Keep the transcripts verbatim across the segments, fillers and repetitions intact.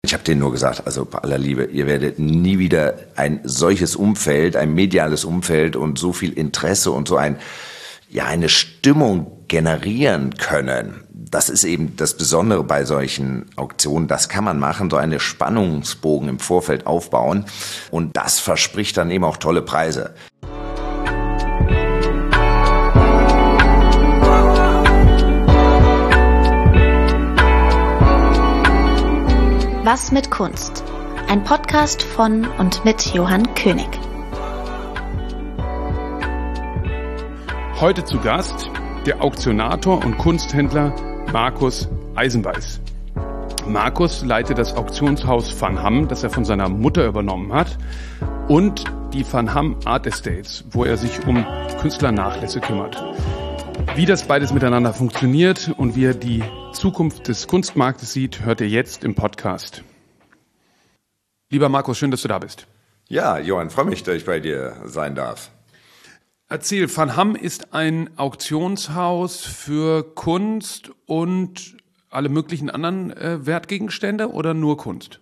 Ich habe denen nur gesagt, also bei aller Liebe, ihr werdet nie wieder ein solches Umfeld, ein mediales Umfeld und so viel Interesse und so ein, ja, eine Stimmung generieren können. Das ist eben das Besondere bei solchen Auktionen. Das kann man machen, so eine Spannungsbogen im Vorfeld aufbauen. Und das verspricht dann eben auch tolle Preise. Was mit Kunst? Ein Podcast von und mit Johann König. Heute zu Gast der Auktionator und Kunsthändler Markus Eisenbeiß. Markus leitet das Auktionshaus Van Ham, das er von seiner Mutter übernommen hat, und die Van Ham Art Estates, wo er sich um Künstlernachlässe kümmert. Wie das beides miteinander funktioniert und wie er die Zukunft des Kunstmarktes sieht, hört ihr jetzt im Podcast. Lieber Markus, schön, dass du da bist. Ja, Johann, freue mich, dass ich bei dir sein darf. Erzähl, Van Ham ist ein Auktionshaus für Kunst und alle möglichen anderen äh, Wertgegenstände oder nur Kunst?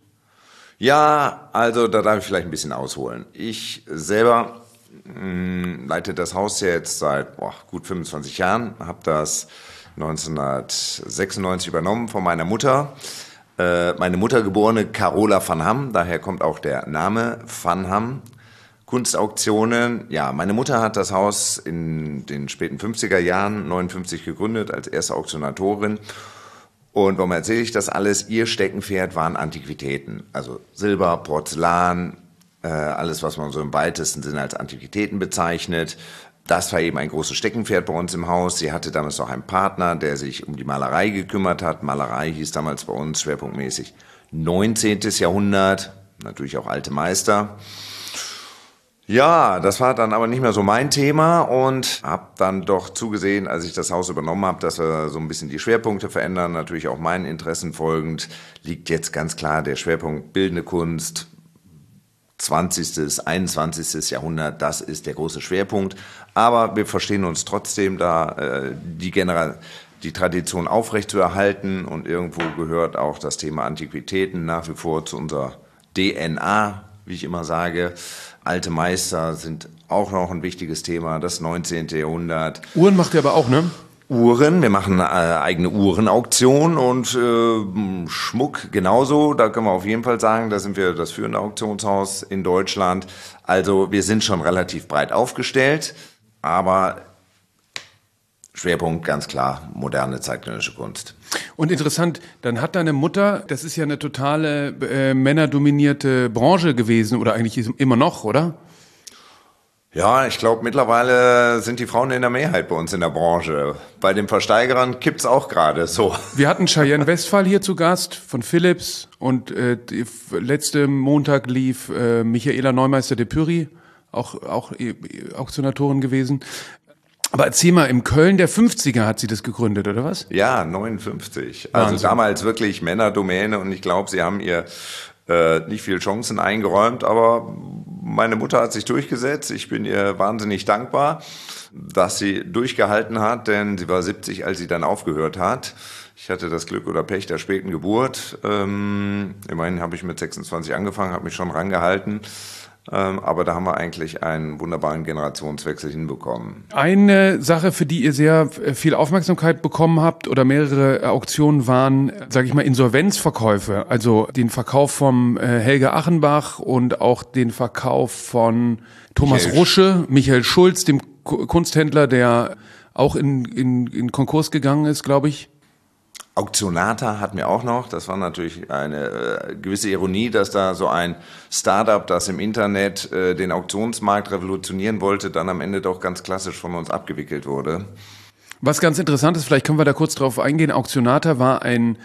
Ja, also da darf ich vielleicht ein bisschen ausholen. Ich selber mh, leite das Haus jetzt seit boah, gut fünfundzwanzig Jahren, habe das neunzehnhundertsechsundneunzig übernommen von meiner Mutter. Äh, meine Mutter geborene Carola Van Ham, daher kommt auch der Name Van Ham. Kunstauktionen, ja, meine Mutter hat das Haus in den späten fünfziger Jahren, neunundfünfzig gegründet als erste Auktionatorin. Und warum erzähle ich das alles? Ihr Steckenpferd waren Antiquitäten, also Silber, Porzellan, äh, alles, was man so im weitesten Sinne als Antiquitäten bezeichnet. Das war eben ein großes Steckenpferd bei uns im Haus. Sie hatte damals noch einen Partner, der sich um die Malerei gekümmert hat. Malerei hieß damals bei uns schwerpunktmäßig neunzehnten. Jahrhundert, natürlich auch alte Meister. Ja, das war dann aber nicht mehr so mein Thema und habe dann doch zugesehen, als ich das Haus übernommen habe, dass wir so ein bisschen die Schwerpunkte verändern. Natürlich auch meinen Interessen folgend liegt jetzt ganz klar der Schwerpunkt bildende Kunst, zwanzigsten. einundzwanzigsten. Jahrhundert, das ist der große Schwerpunkt. Aber wir verstehen uns trotzdem da, äh, die Genera- die Tradition aufrechtzuerhalten und irgendwo gehört auch das Thema Antiquitäten nach wie vor zu unserer D N A, wie ich immer sage. Alte Meister sind auch noch ein wichtiges Thema, das neunzehnten. Jahrhundert. Uhren macht ihr aber auch, ne? Uhren, wir machen eine eigene Uhrenauktion und äh, Schmuck genauso. Da können wir auf jeden Fall sagen, da sind wir das führende Auktionshaus in Deutschland. Also wir sind schon relativ breit aufgestellt, aber Schwerpunkt ganz klar moderne zeitgenössische Kunst. Und interessant, dann hat deine Mutter, das ist ja eine totale äh, männerdominierte Branche gewesen oder eigentlich ist immer noch, oder? Ja, ich glaube, mittlerweile sind die Frauen in der Mehrheit bei uns in der Branche. Bei den Versteigerern kippt's auch gerade so. Wir hatten Cheyenne Westphal hier zu Gast von Philips und äh, die, letzte Montag lief äh, Michaela Neumeister de Pury, auch, auch äh, Auktionatorin gewesen. Aber erzähl mal, im Köln der fünfziger hat sie das gegründet, oder was? Ja, neunundfünfzig. Also Wahnsinn. Damals wirklich Männerdomäne und ich glaube, sie haben ihr äh, nicht viel Chancen eingeräumt, aber meine Mutter hat sich durchgesetzt. Ich bin ihr wahnsinnig dankbar, dass sie durchgehalten hat, denn sie war siebzig, als sie dann aufgehört hat. Ich hatte das Glück oder Pech der späten Geburt. Ähm, immerhin habe ich mit sechsundzwanzig angefangen, habe mich schon rangehalten. Ähm, aber da haben wir eigentlich einen wunderbaren Generationswechsel hinbekommen. Eine Sache, für die ihr sehr viel Aufmerksamkeit bekommen habt oder mehrere Auktionen waren, sage ich mal, Insolvenzverkäufe. Also den Verkauf vom äh, Helge Achenbach und auch den Verkauf von Thomas Michael Rusche, Michael Schulz, dem K- Kunsthändler, der auch in, in, in Konkurs gegangen ist, glaube ich. Auktionata hatten wir auch noch. Das war natürlich eine äh, gewisse Ironie, dass da so ein Startup, das im Internet äh, den Auktionsmarkt revolutionieren wollte, dann am Ende doch ganz klassisch von uns abgewickelt wurde. Was ganz interessant ist, vielleicht können wir da kurz drauf eingehen. Auktionata war ein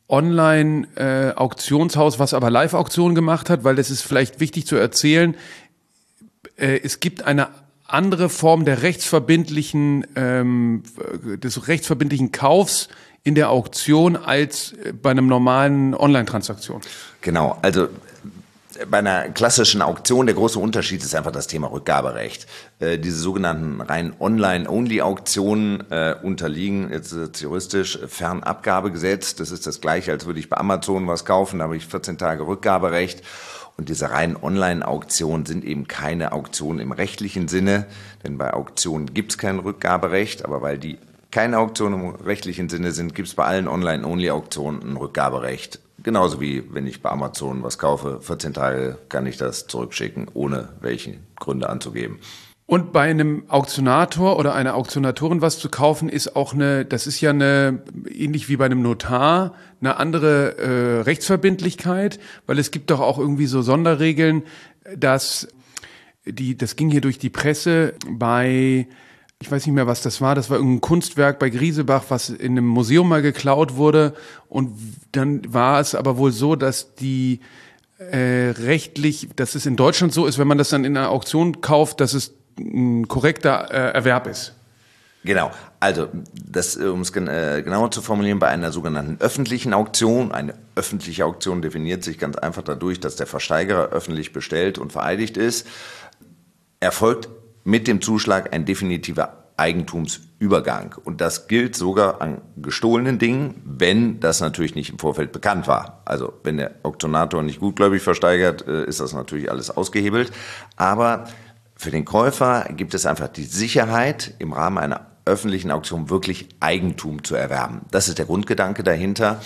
Online-Auktionshaus, äh, was aber Live-Auktionen gemacht hat, weil das ist vielleicht wichtig zu erzählen. Äh, es gibt eine andere Form der rechtsverbindlichen, ähm, des rechtsverbindlichen Kaufs in der Auktion als bei einem normalen Online-Transaktion. Genau, also bei einer klassischen Auktion, der große Unterschied ist einfach das Thema Rückgaberecht. Äh, diese sogenannten rein Online-Only-Auktionen äh, unterliegen jetzt äh, juristisch Fernabgabegesetz. Das ist das Gleiche, als würde ich bei Amazon was kaufen, da habe ich vierzehn Tage Rückgaberecht. Und diese reinen Online-Auktionen sind eben keine Auktionen im rechtlichen Sinne, denn bei Auktionen gibt es kein Rückgaberecht, aber weil die keine Auktionen im rechtlichen Sinne sind, gibt es bei allen Online-Only-Auktionen ein Rückgaberecht. Genauso wie wenn ich bei Amazon was kaufe, vierzehn Tage kann ich das zurückschicken, ohne welche Gründe anzugeben. Und bei einem Auktionator oder einer Auktionatorin was zu kaufen, ist auch eine, das ist ja eine, ähnlich wie bei einem Notar, eine andere äh, Rechtsverbindlichkeit, weil es gibt doch auch irgendwie so Sonderregeln, dass die, das ging hier durch die Presse bei, ich weiß nicht mehr, was das war, das war irgendein Kunstwerk bei Griesebach, was in einem Museum mal geklaut wurde, und dann war es aber wohl so, dass die äh, rechtlich, dass es in Deutschland so ist, wenn man das dann in einer Auktion kauft, dass es ein korrekter äh, Erwerb ist. Genau, also das, um es gen äh, genauer zu formulieren, bei einer sogenannten öffentlichen Auktion, eine öffentliche Auktion definiert sich ganz einfach dadurch, dass der Versteigerer öffentlich bestellt und vereidigt ist, erfolgt mit dem Zuschlag ein definitiver Eigentumsübergang. Und das gilt sogar an gestohlenen Dingen, wenn das natürlich nicht im Vorfeld bekannt war. Also wenn der Auktionator nicht gutgläubig versteigert, äh, ist das natürlich alles ausgehebelt. Aber für den Käufer gibt es einfach die Sicherheit, im Rahmen einer öffentlichen Auktion wirklich Eigentum zu erwerben. Das ist der Grundgedanke dahinter.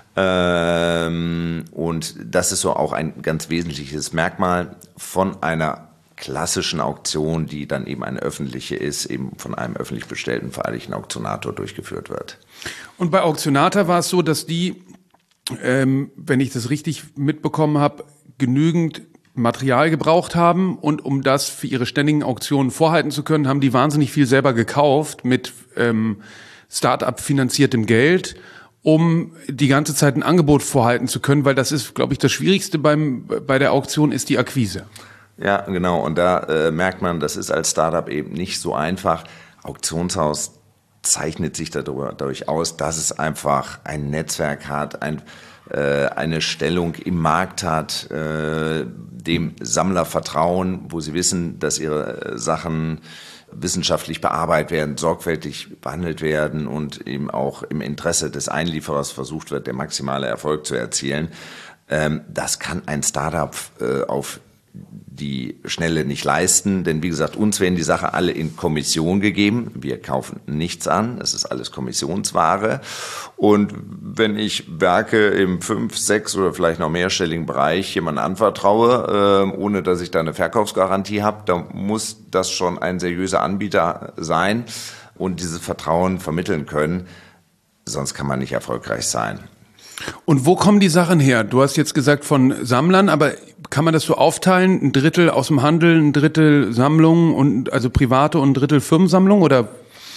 Ähm, und das ist so auch ein ganz wesentliches Merkmal von einer klassischen Auktion, die dann eben eine öffentliche ist, eben von einem öffentlich bestellten vereidigten Auktionator durchgeführt wird. Und bei Auktionator war es so, dass die, ähm, wenn ich das richtig mitbekommen habe, genügend Material gebraucht haben, und um das für ihre ständigen Auktionen vorhalten zu können, haben die wahnsinnig viel selber gekauft mit ähm, Start-up finanziertem Geld, um die ganze Zeit ein Angebot vorhalten zu können, weil das ist, glaube ich, das Schwierigste beim bei der Auktion ist die Akquise. Ja, genau. Und da äh, merkt man, das ist als Start-up eben nicht so einfach. Auktionshaus zeichnet sich dadurch aus, dass es einfach ein Netzwerk hat, ein eine Stellung im Markt hat, dem Sammler vertrauen, wo sie wissen, dass ihre Sachen wissenschaftlich bearbeitet werden, sorgfältig behandelt werden und eben auch im Interesse des Einlieferers versucht wird, der maximale Erfolg zu erzielen. Das kann ein Startup auf die Schnelle nicht leisten, denn wie gesagt, uns werden die Sachen alle in Kommission gegeben. Wir kaufen nichts an, es ist alles Kommissionsware. Und wenn ich Werke im fünf-, sechs- oder vielleicht noch mehrstelligen Bereich jemandem anvertraue, äh, ohne dass ich da eine Verkaufsgarantie habe, dann muss das schon ein seriöser Anbieter sein und dieses Vertrauen vermitteln können. Sonst kann man nicht erfolgreich sein. Und wo kommen die Sachen her? Du hast jetzt gesagt von Sammlern, aber kann man das so aufteilen? Ein Drittel aus dem Handel, ein Drittel Sammlungen, und also private und ein Drittel Firmensammlung, oder?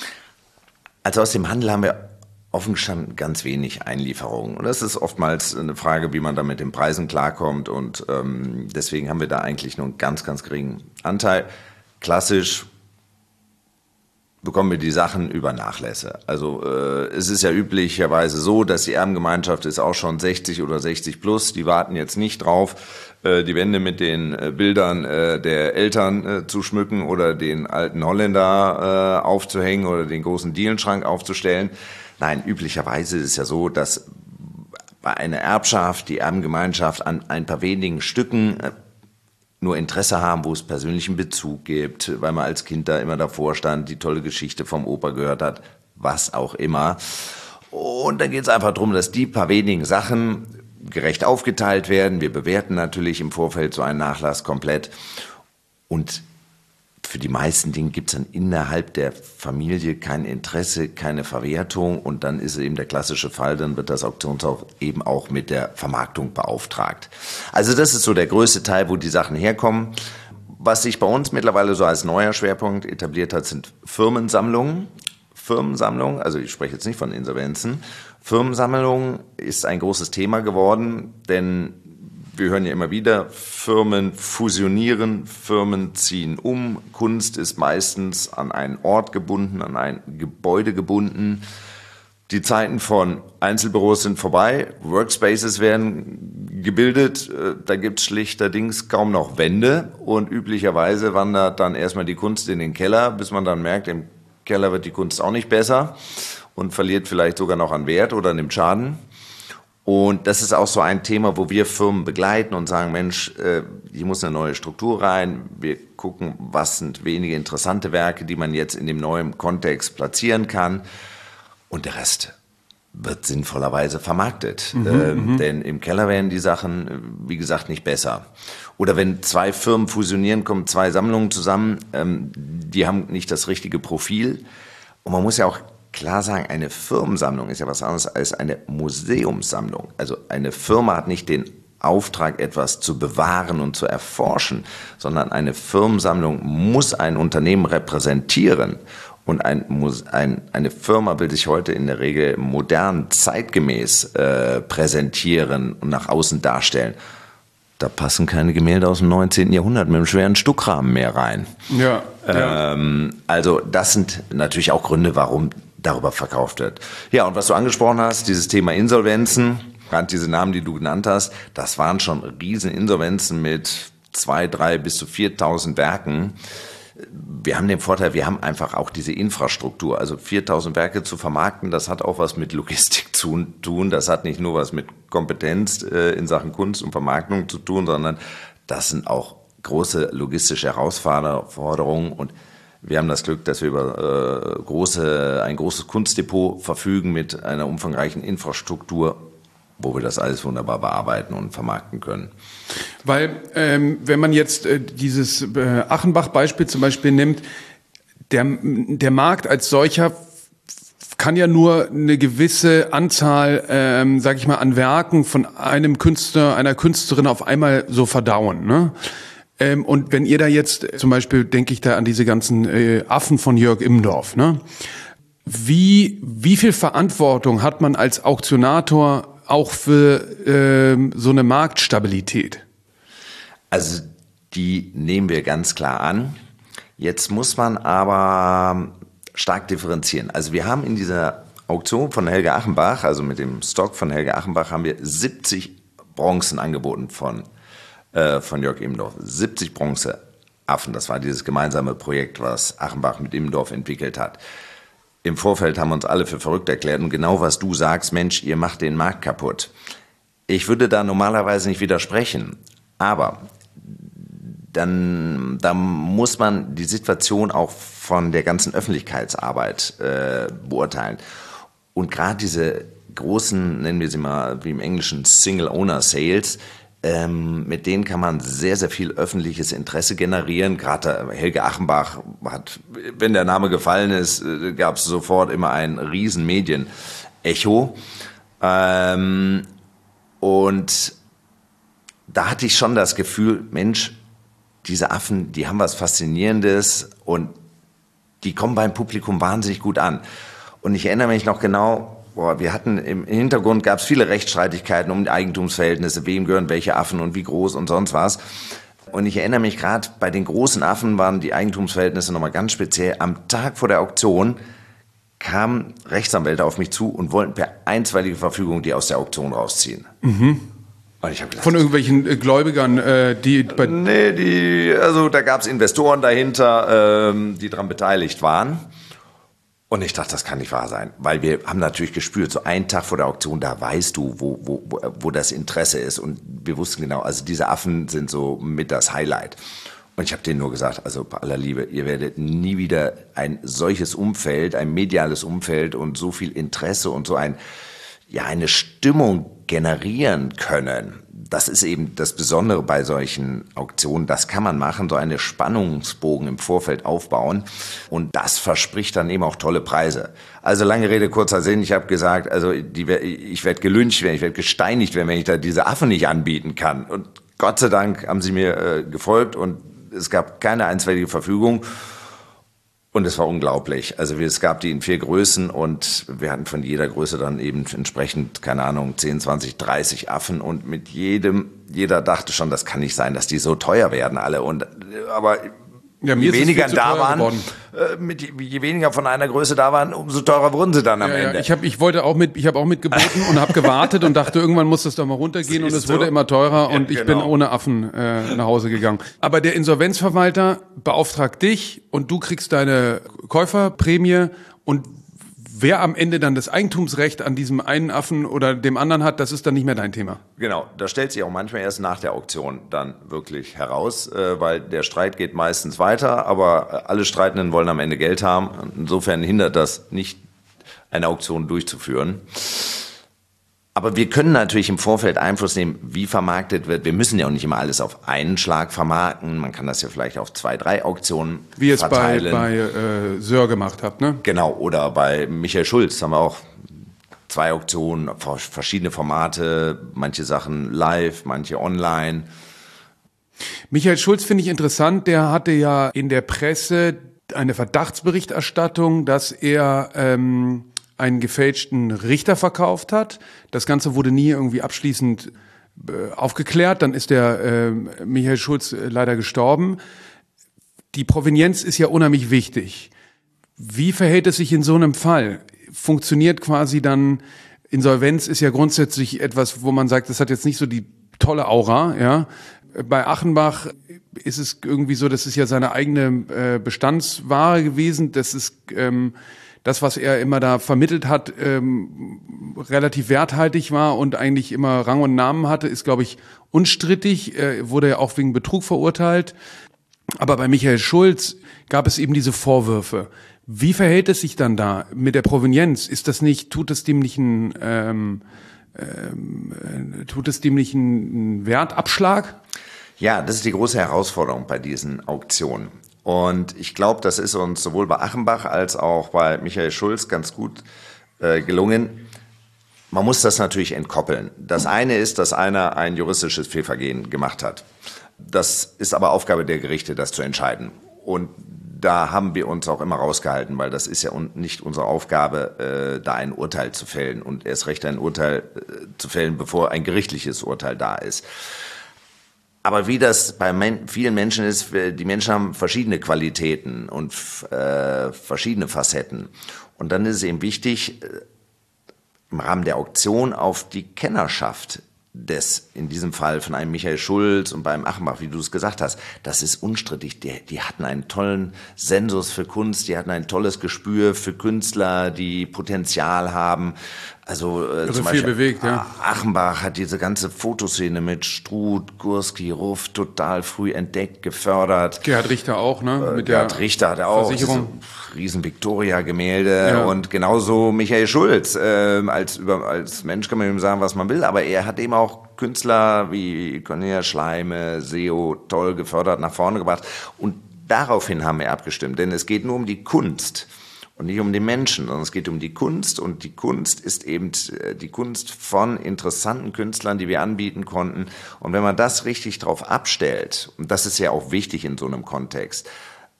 Also aus dem Handel haben wir offen gestanden ganz wenig Einlieferungen. Und das ist oftmals eine Frage, wie man da mit den Preisen klarkommt. Und ähm, deswegen haben wir da eigentlich nur einen ganz, ganz geringen Anteil. Klassisch bekommen wir die Sachen über Nachlässe. Also äh, es ist ja üblicherweise so, dass die Erbengemeinschaft ist auch schon sechzig oder sechzig plus. Die warten jetzt nicht drauf, äh, die Wände mit den äh, Bildern äh, der Eltern äh, zu schmücken oder den alten Holländer äh, aufzuhängen oder den großen Dielenschrank aufzustellen. Nein, üblicherweise ist es ja so, dass bei einer Erbschaft die Erbengemeinschaft an ein paar wenigen Stücken äh, nur Interesse haben, wo es persönlichen Bezug gibt, weil man als Kind da immer davor stand, die tolle Geschichte vom Opa gehört hat, was auch immer. Und dann geht es einfach darum, dass die paar wenigen Sachen gerecht aufgeteilt werden. Wir bewerten natürlich im Vorfeld so einen Nachlass komplett. Und für die meisten Dinge gibt es dann innerhalb der Familie kein Interesse, keine Verwertung. Und dann ist es eben der klassische Fall, dann wird das Auktionshaus eben auch mit der Vermarktung beauftragt. Also das ist so der größte Teil, wo die Sachen herkommen. Was sich bei uns mittlerweile so als neuer Schwerpunkt etabliert hat, sind Firmensammlungen. Firmensammlungen, also ich spreche jetzt nicht von Insolvenzen. Firmensammlungen ist ein großes Thema geworden, denn wir hören ja immer wieder, Firmen fusionieren, Firmen ziehen um. Kunst ist meistens an einen Ort gebunden, an ein Gebäude gebunden. Die Zeiten von Einzelbüros sind vorbei, Workspaces werden gebildet, da gibt's schlichterdings kaum noch Wände und üblicherweise wandert dann erstmal die Kunst in den Keller, bis man dann merkt, im Keller wird die Kunst auch nicht besser und verliert vielleicht sogar noch an Wert oder nimmt Schaden. Und das ist auch so ein Thema, wo wir Firmen begleiten und sagen, Mensch, hier muss eine neue Struktur rein. Wir gucken, was sind wenige interessante Werke, die man jetzt in dem neuen Kontext platzieren kann. Und der Rest wird sinnvollerweise vermarktet. Mhm, ähm, denn im Keller werden die Sachen, wie gesagt, nicht besser. Oder wenn zwei Firmen fusionieren, kommen zwei Sammlungen zusammen, ähm, die haben nicht das richtige Profil. Und man muss ja auch klar sagen, eine Firmensammlung ist ja was anderes als eine Museumssammlung. Also eine Firma hat nicht den Auftrag, etwas zu bewahren und zu erforschen, sondern eine Firmensammlung muss ein Unternehmen repräsentieren. Und ein, ein, eine Firma will sich heute in der Regel modern, zeitgemäß äh, präsentieren und nach außen darstellen. Da passen keine Gemälde aus dem neunzehnten Jahrhundert mit einem schweren Stuckrahmen mehr rein. Ja, ja. Ähm, also das sind natürlich auch Gründe, warum darüber verkauft wird. Ja, und was du angesprochen hast, dieses Thema Insolvenzen, gerade diese Namen, die du genannt hast, das waren schon Rieseninsolvenzen mit zwei, drei bis zu viertausend Werken. Wir haben den Vorteil, wir haben einfach auch diese Infrastruktur. Also viertausend Werke zu vermarkten, das hat auch was mit Logistik zu tun. Das hat nicht nur was mit Kompetenz äh, in Sachen Kunst und Vermarktung zu tun, sondern das sind auch große logistische Herausforderungen. Und wir haben das Glück, dass wir über äh, große, ein großes Kunstdepot verfügen mit einer umfangreichen Infrastruktur, wo wir das alles wunderbar bearbeiten und vermarkten können. Weil, ähm, wenn man jetzt äh, dieses äh, Achenbach-Beispiel zum Beispiel nimmt, der, der Markt als solcher kann ja nur eine gewisse Anzahl, ähm, sag ich mal, an Werken von einem Künstler, einer Künstlerin auf einmal so verdauen, ne? Ähm, und wenn ihr da jetzt, zum Beispiel denke ich da an diese ganzen äh, Affen von Jörg Immendorf, ne? Wie, wie viel Verantwortung hat man als Auktionator auch für ähm, so eine Marktstabilität? Also die nehmen wir ganz klar an. Jetzt muss man aber stark differenzieren. Also wir haben in dieser Auktion von Helge Achenbach, also mit dem Stock von Helge Achenbach, haben wir siebzig Bronzen angeboten von, äh, von Jörg Immendorf. siebzig Bronzeaffen, das war dieses gemeinsame Projekt, was Achenbach mit Immendorf entwickelt hat. Im Vorfeld haben wir uns alle für verrückt erklärt und genau was du sagst, Mensch, ihr macht den Markt kaputt. Ich würde da normalerweise nicht widersprechen, aber dann, da muss man die Situation auch von der ganzen Öffentlichkeitsarbeit äh, beurteilen. Und gerade diese großen, nennen wir sie mal wie im Englischen Single-Owner-Sales, Ähm, mit denen kann man sehr, sehr viel öffentliches Interesse generieren. Gerade Helge Achenbach hat, wenn der Name gefallen ist, äh, gab es sofort immer ein riesen Medienecho. Ähm, und da hatte ich schon das Gefühl, Mensch, diese Affen, die haben was Faszinierendes und die kommen beim Publikum wahnsinnig gut an. Und ich erinnere mich noch genau, Boah, wir hatten im Hintergrund gab es viele Rechtsstreitigkeiten um die Eigentumsverhältnisse, wem gehören welche Affen und wie groß und sonst was. Und ich erinnere mich gerade, bei den großen Affen waren die Eigentumsverhältnisse nochmal ganz speziell. Am Tag vor der Auktion kamen Rechtsanwälte auf mich zu und wollten per einstweilige Verfügung die aus der Auktion rausziehen. Mhm. Und ich hab gedacht, von irgendwelchen äh, Gläubigern, äh, die... Bei nee, die, also da gab es Investoren dahinter, ähm, die daran beteiligt waren. Und ich dachte, das kann nicht wahr sein, weil wir haben natürlich gespürt, so einen Tag vor der Auktion, da weißt du, wo, wo, wo das Interesse ist. Und wir wussten genau, also diese Affen sind so mit das Highlight. Und ich habe denen nur gesagt, also bei aller Liebe, ihr werdet nie wieder ein solches Umfeld, ein mediales Umfeld und so viel Interesse und so ein, ja, eine Stimmung generieren können. Das ist eben das Besondere bei solchen Auktionen. Das kann man machen, so eine Spannungsbogen im Vorfeld aufbauen. Und das verspricht dann eben auch tolle Preise. Also lange Rede, kurzer Sinn. Ich habe gesagt, also die, ich werde gelyncht werden, ich werde gesteinigt werden, wenn ich da diese Affen nicht anbieten kann. Und Gott sei Dank haben sie mir äh, gefolgt und es gab keine einstweilige Verfügung. Und es war unglaublich. Also es gab die in vier Größen und wir hatten von jeder Größe dann eben entsprechend, keine Ahnung, zehn, zwanzig, dreißig Affen. Und mit jedem, jeder dachte schon, das kann nicht sein, dass die so teuer werden alle. Und aber Ja, mir je ist es weniger viel zu da teuer waren, geworden. äh, mit, je weniger von einer Größe da waren, umso teurer wurden sie dann am Ja, Ende. ja, ich habe, ich wollte auch mit, ich habe auch mitgeboten und habe gewartet und dachte, irgendwann muss das doch mal runtergehen und es Siehst du? wurde immer teurer und Ja, ich genau. bin ohne Affen äh, nach Hause gegangen. Aber der Insolvenzverwalter beauftragt dich und du kriegst deine Käuferprämie und wer am Ende dann das Eigentumsrecht an diesem einen Affen oder dem anderen hat, das ist dann nicht mehr dein Thema. Genau, das stellt sich auch manchmal erst nach der Auktion dann wirklich heraus, äh, weil der Streit geht meistens weiter, aber alle Streitenden wollen am Ende Geld haben. Insofern hindert das nicht, eine Auktion durchzuführen. Aber wir können natürlich im Vorfeld Einfluss nehmen, wie vermarktet wird. Wir müssen ja auch nicht immer alles auf einen Schlag vermarkten. Man kann das ja vielleicht auf zwei, drei Auktionen Wie ihr es bei, verteilen. bei äh, Söhr gemacht habt, ne? Genau, oder bei Michael Schulz haben wir auch zwei Auktionen, verschiedene Formate, manche Sachen live, manche online. Michael Schulz finde ich interessant, der hatte ja in der Presse eine Verdachtsberichterstattung, dass er ähm, einen gefälschten Richter verkauft hat. Das Ganze wurde nie irgendwie abschließend äh, aufgeklärt. Dann ist der äh, Michael Schulz äh, leider gestorben. Die Provenienz ist ja unheimlich wichtig. Wie verhält es sich in so einem Fall? Funktioniert quasi dann, Insolvenz ist ja grundsätzlich etwas, wo man sagt, das hat jetzt nicht so die tolle Aura, ja. Bei Achenbach ist es irgendwie so, das ist ja seine eigene äh, Bestandsware gewesen. Das ist ähm, das, was er immer da vermittelt hat, ähm, relativ werthaltig war und eigentlich immer Rang und Namen hatte, ist, glaube ich, unstrittig. Äh, wurde ja auch wegen Betrug verurteilt. Aber bei Michael Schulz gab es eben diese Vorwürfe. Wie verhält es sich dann da mit der Provenienz? Ist das nicht, tut es dem nicht einen, ähm, ähm, tut es dem nicht einen Wertabschlag? Ja, das ist die große Herausforderung bei diesen Auktionen. Und ich glaube, das ist uns sowohl bei Achenbach als auch bei Michael Schulz ganz gut äh, gelungen. Man muss das natürlich entkoppeln. Das eine ist, dass einer ein juristisches Fehlvergehen gemacht hat. Das ist aber Aufgabe der Gerichte, das zu entscheiden. Und da haben wir uns auch immer rausgehalten, weil das ist ja nicht unsere Aufgabe, äh, da ein Urteil zu fällen und erst recht ein Urteil äh, zu fällen, bevor ein gerichtliches Urteil da ist. Aber wie das bei men- vielen Menschen ist, die Menschen haben verschiedene Qualitäten und äh, verschiedene Facetten. Und dann ist es eben wichtig, äh, im Rahmen der Auktion auf die Kennerschaft des, in diesem Fall von einem Michael Schulz und beim Achenbach, wie du es gesagt hast, das ist unstrittig. Die, die hatten einen tollen Sensus für Kunst, die hatten ein tolles Gespür für Künstler, die Potenzial haben. Also äh, zum Beispiel viel bewegt, ja. Achenbach hat diese ganze Fotoszene mit Struth, Gursky, Ruff total früh entdeckt, gefördert. Gerhard Richter auch, ne? Mit Gerhard der Richter hat auch Versicherung. riesen Victoria-Gemälde Ja. und genauso Michael Schulz. Äh, als, über, als Mensch kann man ihm sagen, was man will, aber er hat eben auch Künstler wie Cornelia Schleime, Seo toll gefördert, nach vorne gebracht. Und daraufhin haben wir abgestimmt, denn es geht nur um die Kunst. Und nicht um den Menschen, sondern es geht um die Kunst. Und die Kunst ist eben die Kunst von interessanten Künstlern, die wir anbieten konnten. Und wenn man das richtig drauf abstellt, und das ist ja auch wichtig in so einem Kontext,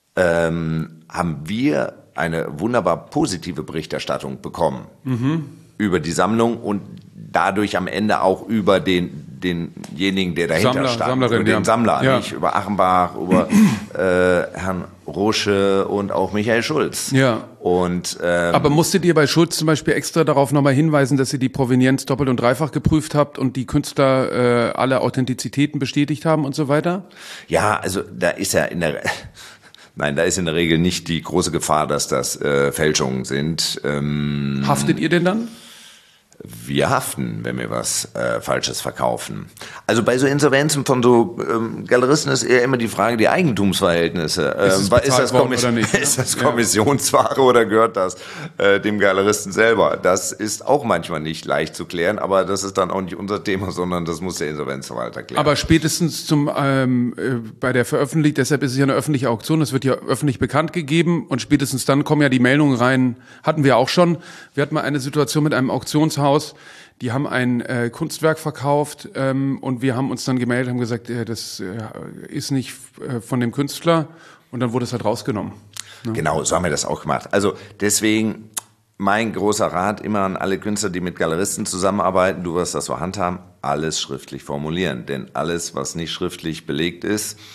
ähm, haben wir eine wunderbar positive Berichterstattung bekommen mhm. über die Sammlung und dadurch am Ende auch über den denjenigen, der dahinter Sammler, stand, Sammlerin, über den ja. Sammler, Ja. nicht über Achenbach, über äh, Herrn Rosche und auch Michael Schulz. Ja. Und ähm, Aber musstet ihr bei Schulz zum Beispiel extra darauf nochmal hinweisen, dass ihr die Provenienz doppelt und dreifach geprüft habt und die Künstler äh, alle Authentizitäten bestätigt haben und so weiter? ja, also da ist ja in der Nein, da ist in der Regel nicht die große Gefahr, dass das äh, Fälschungen sind. Ähm, Haftet ihr denn dann? Wir haften, wenn wir was äh, Falsches verkaufen. Also bei so Insolvenzen von so ähm, Galeristen ist eher immer die Frage, die Eigentumsverhältnisse. Ähm, Ist es ist, bezahlt das worden oder nicht, ne? ist das Ja. Kommissionsware oder gehört das äh, dem Galeristen selber? Das ist auch manchmal nicht leicht zu klären, aber das ist dann auch nicht unser Thema, sondern das muss der Insolvenzverwalter klären. Aber spätestens zum ähm, äh, bei der Veröffentlichung, deshalb ist es ja eine öffentliche Auktion, das wird ja öffentlich bekannt gegeben und spätestens dann kommen ja die Meldungen rein, hatten wir auch schon. Wir hatten mal eine Situation mit einem Auktionshaus, die haben ein äh, Kunstwerk verkauft ähm, und wir haben uns dann gemeldet, haben gesagt, äh, das äh, ist nicht äh, von dem Künstler und dann wurde es halt rausgenommen. Ne? Genau, so haben wir das auch gemacht. Also deswegen mein großer Rat immer an alle Künstler, die mit Galeristen zusammenarbeiten, du wirst das so handhaben, alles schriftlich formulieren. Denn alles, was nicht schriftlich belegt ist,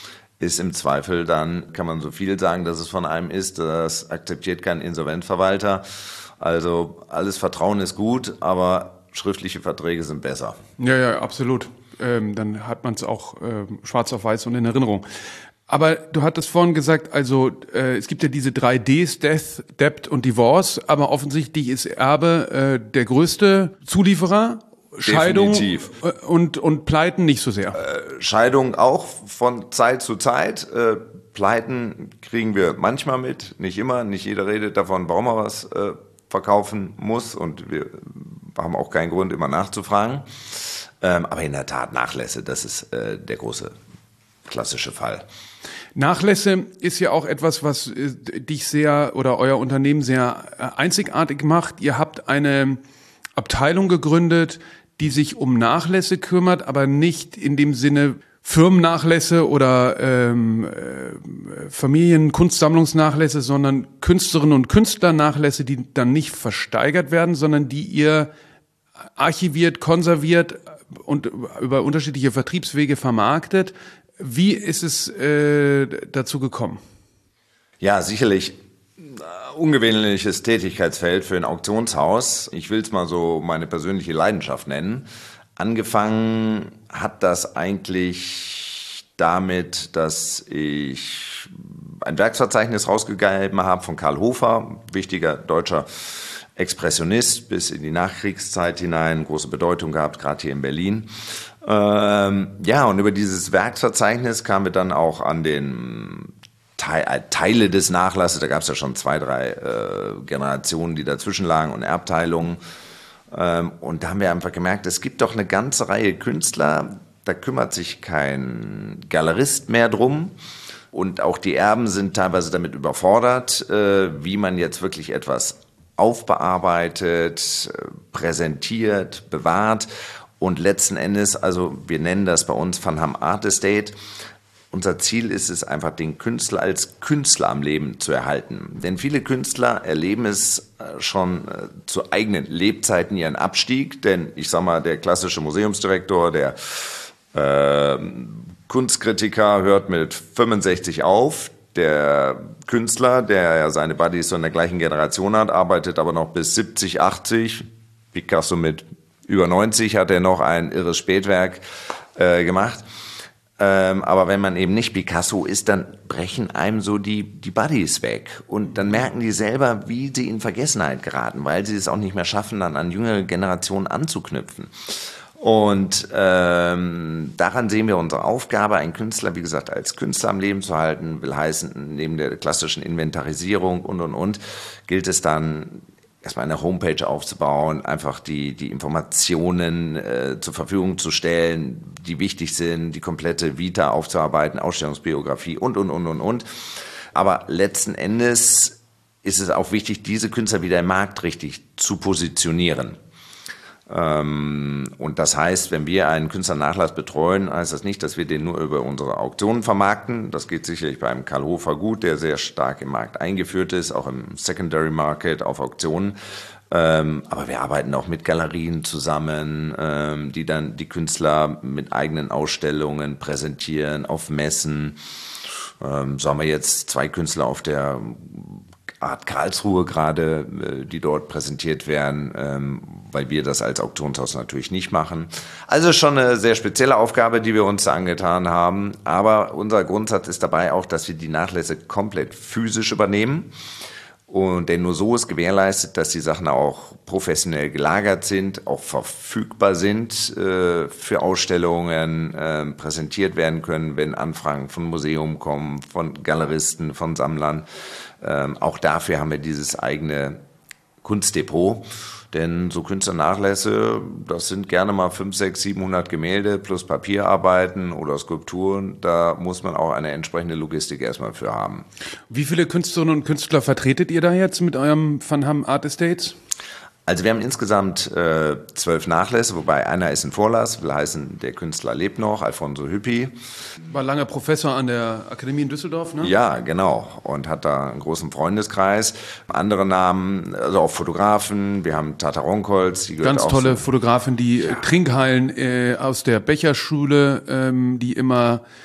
ist im Zweifel, dann kann man so viel sagen, dass es von einem ist, das akzeptiert kein Insolvenzverwalter. Also alles Vertrauen ist gut, aber schriftliche Verträge sind besser. Ja, ja, absolut. Ähm, dann hat man es auch äh, schwarz auf weiß und in Erinnerung. Aber du hattest vorhin gesagt, also äh, es gibt ja diese drei Ds, Death, Debt und Divorce, aber offensichtlich ist Erbe äh, der größte Zulieferer. Scheidung Definitiv. und und Pleiten nicht so sehr. Äh, Scheidung auch von Zeit zu Zeit. Äh, Pleiten kriegen wir manchmal mit, nicht immer. Nicht jeder redet davon, warum er was äh, verkaufen muss. Und wir haben auch keinen Grund, immer nachzufragen. Ähm, aber in der Tat Nachlässe, das ist äh, der große klassische Fall. Nachlässe ist ja auch etwas, was äh, dich sehr oder euer Unternehmen sehr äh, einzigartig macht. Ihr habt eine Abteilung gegründet, die sich um Nachlässe kümmert, aber nicht in dem Sinne Firmennachlässe oder ähm, äh, Familienkunstsammlungsnachlässe, sondern Künstlerinnen und Künstlernachlässe, die dann nicht versteigert werden, sondern die ihr archiviert, konserviert und über unterschiedliche Vertriebswege vermarktet. Wie ist es äh, dazu gekommen? Ja, sicherlich ungewöhnliches Tätigkeitsfeld für ein Auktionshaus. Ich will es mal so meine persönliche Leidenschaft nennen. Angefangen hat das eigentlich damit, dass ich ein Werksverzeichnis rausgegeben habe von Karl Hofer, wichtiger deutscher Expressionist, bis in die Nachkriegszeit hinein, große Bedeutung gehabt, gerade hier in Berlin. Ähm, ja, und über dieses Werksverzeichnis kamen wir dann auch an den Teile des Nachlasses, da gab es ja schon zwei, drei äh, Generationen, die dazwischen lagen und Erbteilungen. Ähm, und da haben wir einfach gemerkt, es gibt doch eine ganze Reihe Künstler, da kümmert sich kein Galerist mehr drum. Und auch die Erben sind teilweise damit überfordert, äh, wie man jetzt wirklich etwas aufbearbeitet, äh, präsentiert, bewahrt. Und letzten Endes, also wir nennen das bei uns Van Ham Art Estate, unser Ziel ist es einfach, den Künstler als Künstler am Leben zu erhalten. Denn viele Künstler erleben es schon zu eigenen Lebzeiten ihren Abstieg. Denn ich sag mal, der klassische Museumsdirektor, der äh, Kunstkritiker hört mit fünfundsechzig auf. Der Künstler, der ja seine Buddies so in der gleichen Generation hat, arbeitet aber noch bis siebzig, achtzig. Picasso mit über neunzig hat er noch ein irres Spätwerk äh, gemacht. Ähm, aber wenn man eben nicht Picasso ist, dann brechen einem so die, die Buddies weg. Und dann merken die selber, wie sie in Vergessenheit geraten, weil sie es auch nicht mehr schaffen, dann an jüngere Generationen anzuknüpfen. Und ähm, daran sehen wir unsere Aufgabe, einen Künstler, wie gesagt, als Künstler am Leben zu halten, will heißen, neben der klassischen Inventarisierung und, und, und, gilt es dann, erstmal eine Homepage aufzubauen, einfach die, die Informationen äh, zur Verfügung zu stellen, die wichtig sind, die komplette Vita aufzuarbeiten, Ausstellungsbiografie und, und, und, und, und. Aber letzten Endes ist es auch wichtig, diese Künstler wieder im Markt richtig zu positionieren. Ähm, und das heißt, wenn wir einen Künstlernachlass betreuen, heißt das nicht, dass wir den nur über unsere Auktionen vermarkten. Das geht sicherlich beim Karl Hofer gut, der sehr stark im Markt eingeführt ist, auch im Secondary Market auf Auktionen. Ähm, aber wir arbeiten auch mit Galerien zusammen, ähm, die dann die Künstler mit eigenen Ausstellungen präsentieren, auf Messen. Ähm, so haben wir jetzt zwei Künstler auf der Art Karlsruhe gerade, die dort präsentiert werden, ähm, weil wir das als Auktionshaus natürlich nicht machen. Also schon eine sehr spezielle Aufgabe, die wir uns da angetan haben. Aber unser Grundsatz ist dabei auch, dass wir die Nachlässe komplett physisch übernehmen. Und denn nur so ist gewährleistet, dass die Sachen auch professionell gelagert sind, auch verfügbar sind, äh, für Ausstellungen äh, präsentiert werden können, wenn Anfragen von Museum kommen, von Galeristen, von Sammlern. Ähm, auch dafür haben wir dieses eigene Kunstdepot. Denn so Künstlernachlässe, das sind gerne mal fünf, sechs, siebenhundert Gemälde plus Papierarbeiten oder Skulpturen. Da muss man auch eine entsprechende Logistik erstmal für haben. Wie viele Künstlerinnen und Künstler vertretet ihr da jetzt mit eurem Van Ham Art Estates? Also wir haben insgesamt äh, zwölf Nachlässe, wobei einer ist ein Vorlass, will heißen, der Künstler lebt noch, Alfonso Hüppi. War lange Professor an der Akademie in Düsseldorf, ne? Ja, genau. Und hat da einen großen Freundeskreis. Andere Namen, also auch Fotografen, wir haben Tata Ronkholz. Die gehört Ganz auch tolle so. Fotografin, die Ja. Trinkhallen äh, aus der Becherschule, ähm, die immer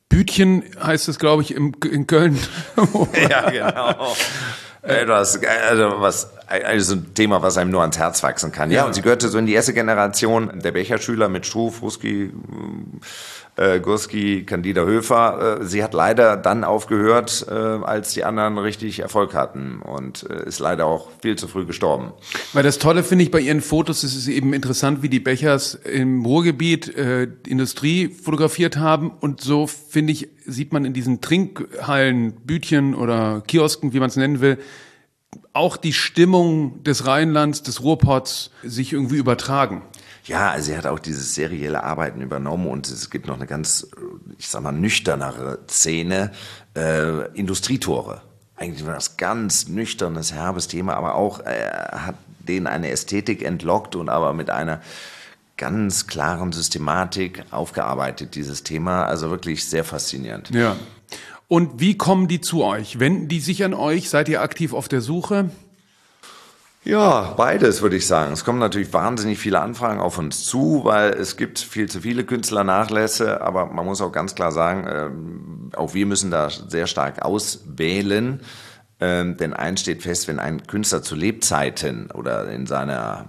Bütchen heißt es, glaube ich, im, in Köln. Ja, genau. Etwas, also was, also ein Thema, was einem nur ans Herz wachsen kann. Ja, ja. Und sie gehörte so in die erste Generation der Becherschüler mit Struff, Ruski, äh, Gurski, Candida Höfer. Äh, sie hat leider dann aufgehört, äh, als die anderen richtig Erfolg hatten und äh, ist leider auch viel zu früh gestorben. Weil das Tolle finde ich bei ihren Fotos, es ist eben interessant, wie die Bechers im Ruhrgebiet äh, Industrie fotografiert haben und so finde ich, sieht man in diesen Trinkhallen, Bütchen oder Kiosken, wie man es nennen will, auch die Stimmung des Rheinlands, des Ruhrpots sich irgendwie übertragen. Ja, also sie hat auch dieses serielle Arbeiten übernommen und es gibt noch eine ganz, ich sag mal, nüchternere Szene, äh, Industrietore. Eigentlich war das ganz nüchternes, herbes Thema, aber auch äh, hat denen eine Ästhetik entlockt und aber mit einer ganz klaren Systematik aufgearbeitet, dieses Thema. Also wirklich sehr faszinierend. Ja. Und wie kommen die zu euch? Wenden die sich an euch? Seid ihr aktiv auf der Suche? Ja, beides würde ich sagen. Es kommen natürlich wahnsinnig viele Anfragen auf uns zu, weil es gibt viel zu viele Künstlernachlässe, aber man muss auch ganz klar sagen, ähm, auch wir müssen da sehr stark auswählen, ähm, denn eins steht fest, wenn ein Künstler zu Lebzeiten oder in seiner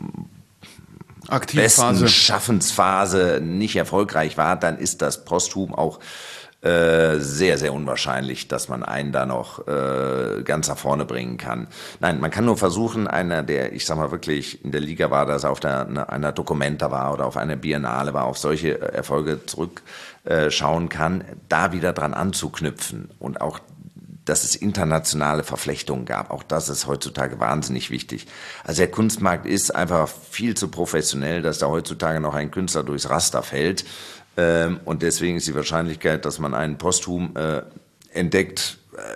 besten Schaffensphase nicht erfolgreich war, dann ist das posthum auch Äh, sehr, sehr unwahrscheinlich, dass man einen da noch äh, ganz nach vorne bringen kann. Nein, man kann nur versuchen, einer, der, ich sag mal, wirklich in der Liga war, dass er auf der, einer Documenta war oder auf einer Biennale war, auf solche Erfolge zurückschauen äh, kann, da wieder dran anzuknüpfen und auch, dass es internationale Verflechtungen gab. Auch das ist heutzutage wahnsinnig wichtig. Also der Kunstmarkt ist einfach viel zu professionell, dass da heutzutage noch ein Künstler durchs Raster fällt. Ähm, und deswegen ist die Wahrscheinlichkeit, dass man einen posthum äh, entdeckt,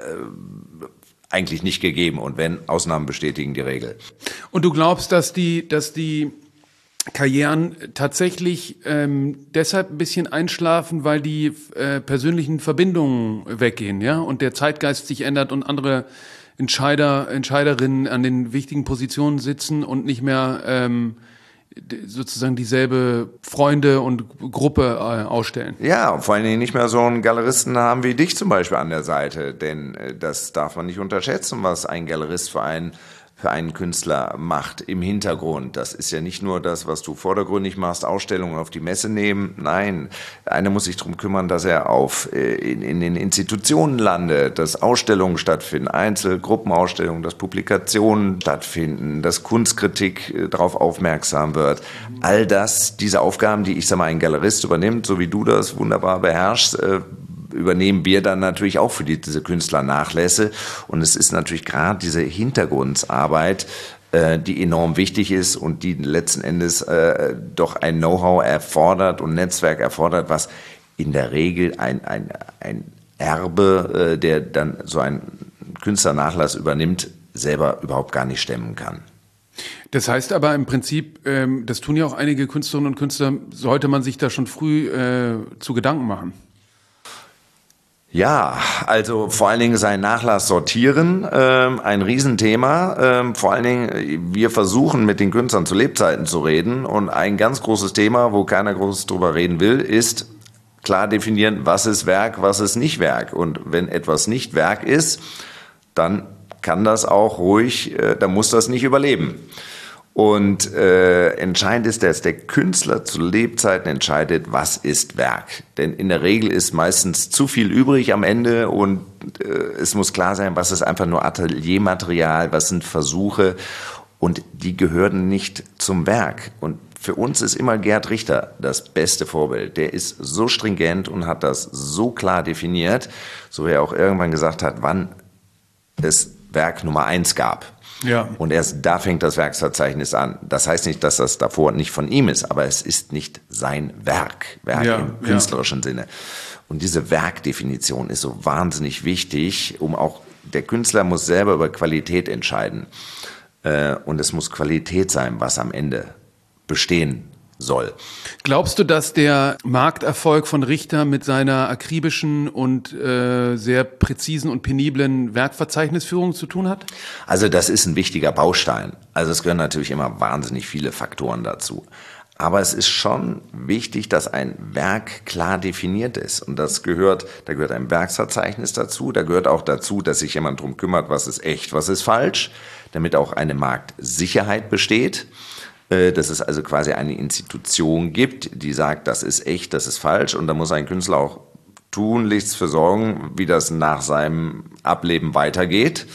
äh, eigentlich nicht gegeben. Und wenn, Ausnahmen bestätigen die Regel. Und du glaubst, dass die, dass die Karrieren tatsächlich ähm, deshalb ein bisschen einschlafen, weil die äh, persönlichen Verbindungen weggehen, ja? Und der Zeitgeist sich ändert und andere Entscheider, Entscheiderinnen an den wichtigen Positionen sitzen und nicht mehr ähm, sozusagen dieselbe Freunde und Gruppe äh, ausstellen. Ja, und vor allen Dingen nicht mehr so einen Galeristen haben wie dich zum Beispiel an der Seite, denn äh, das darf man nicht unterschätzen, was ein Galerist für einen für einen Künstler macht im Hintergrund. Das ist ja nicht nur das, was du vordergründig machst, Ausstellungen auf die Messe nehmen. Nein, einer muss sich darum kümmern, dass er auf, in, in den Institutionen landet, dass Ausstellungen stattfinden, Einzel-, Gruppenausstellungen, dass Publikationen stattfinden, dass Kunstkritik darauf aufmerksam wird. All das, diese Aufgaben, die ich sag mal, ein Galerist übernimmt, so wie du das wunderbar beherrschst, übernehmen wir dann natürlich auch für die, diese Künstlernachlässe. Und es ist natürlich gerade diese Hintergrundarbeit, äh, die enorm wichtig ist und die letzten Endes äh, doch ein Know-how erfordert und Netzwerk erfordert, was in der Regel ein, ein, ein Erbe, äh, der dann so einen Künstlernachlass übernimmt, selber überhaupt gar nicht stemmen kann. Das heißt aber im Prinzip, ähm, das tun ja auch einige Künstlerinnen und Künstler, sollte man sich da schon früh äh, zu Gedanken machen. Ja, also vor allen Dingen seinen Nachlass sortieren, ähm, ein Riesenthema. Ähm, vor allen Dingen, wir versuchen mit den Künstlern zu Lebzeiten zu reden und ein ganz großes Thema, wo keiner groß drüber reden will, ist klar definieren, was ist Werk, was ist nicht Werk. Und wenn etwas nicht Werk ist, dann kann das auch ruhig, äh, dann muss das nicht überleben. Und äh, entscheidend ist, dass der Künstler zu Lebzeiten entscheidet, was ist Werk. Denn in der Regel ist meistens zu viel übrig am Ende und äh, es muss klar sein, was ist einfach nur Ateliermaterial, was sind Versuche und die gehören nicht zum Werk. Und für uns ist immer Gerd Richter das beste Vorbild. Der ist so stringent und hat das so klar definiert, so wie er auch irgendwann gesagt hat, wann es Werk Nummer eins gab. Ja. Und erst da fängt das Werksverzeichnis an. Das heißt nicht, dass das davor nicht von ihm ist, aber es ist nicht sein Werk, Werk ja, im künstlerischen ja. Sinne. Und diese Werkdefinition ist so wahnsinnig wichtig, um auch, der Künstler muss selber über Qualität entscheiden. Und es muss Qualität sein, was am Ende bestehen soll. Glaubst du, dass der Markterfolg von Richter mit seiner akribischen und äh, sehr präzisen und peniblen Werkverzeichnisführung zu tun hat? Also das ist ein wichtiger Baustein. Also es gehören natürlich immer wahnsinnig viele Faktoren dazu. Aber es ist schon wichtig, dass ein Werk klar definiert ist. Und das gehört, da gehört ein Werksverzeichnis dazu. Da gehört auch dazu, dass sich jemand drum kümmert, was ist echt, was ist falsch, damit auch eine Marktsicherheit besteht. Dass es also quasi eine Institution gibt, die sagt, das ist echt, das ist falsch. Und da muss ein Künstler auch tunlichst für sorgen, wie das nach seinem Ableben weitergeht,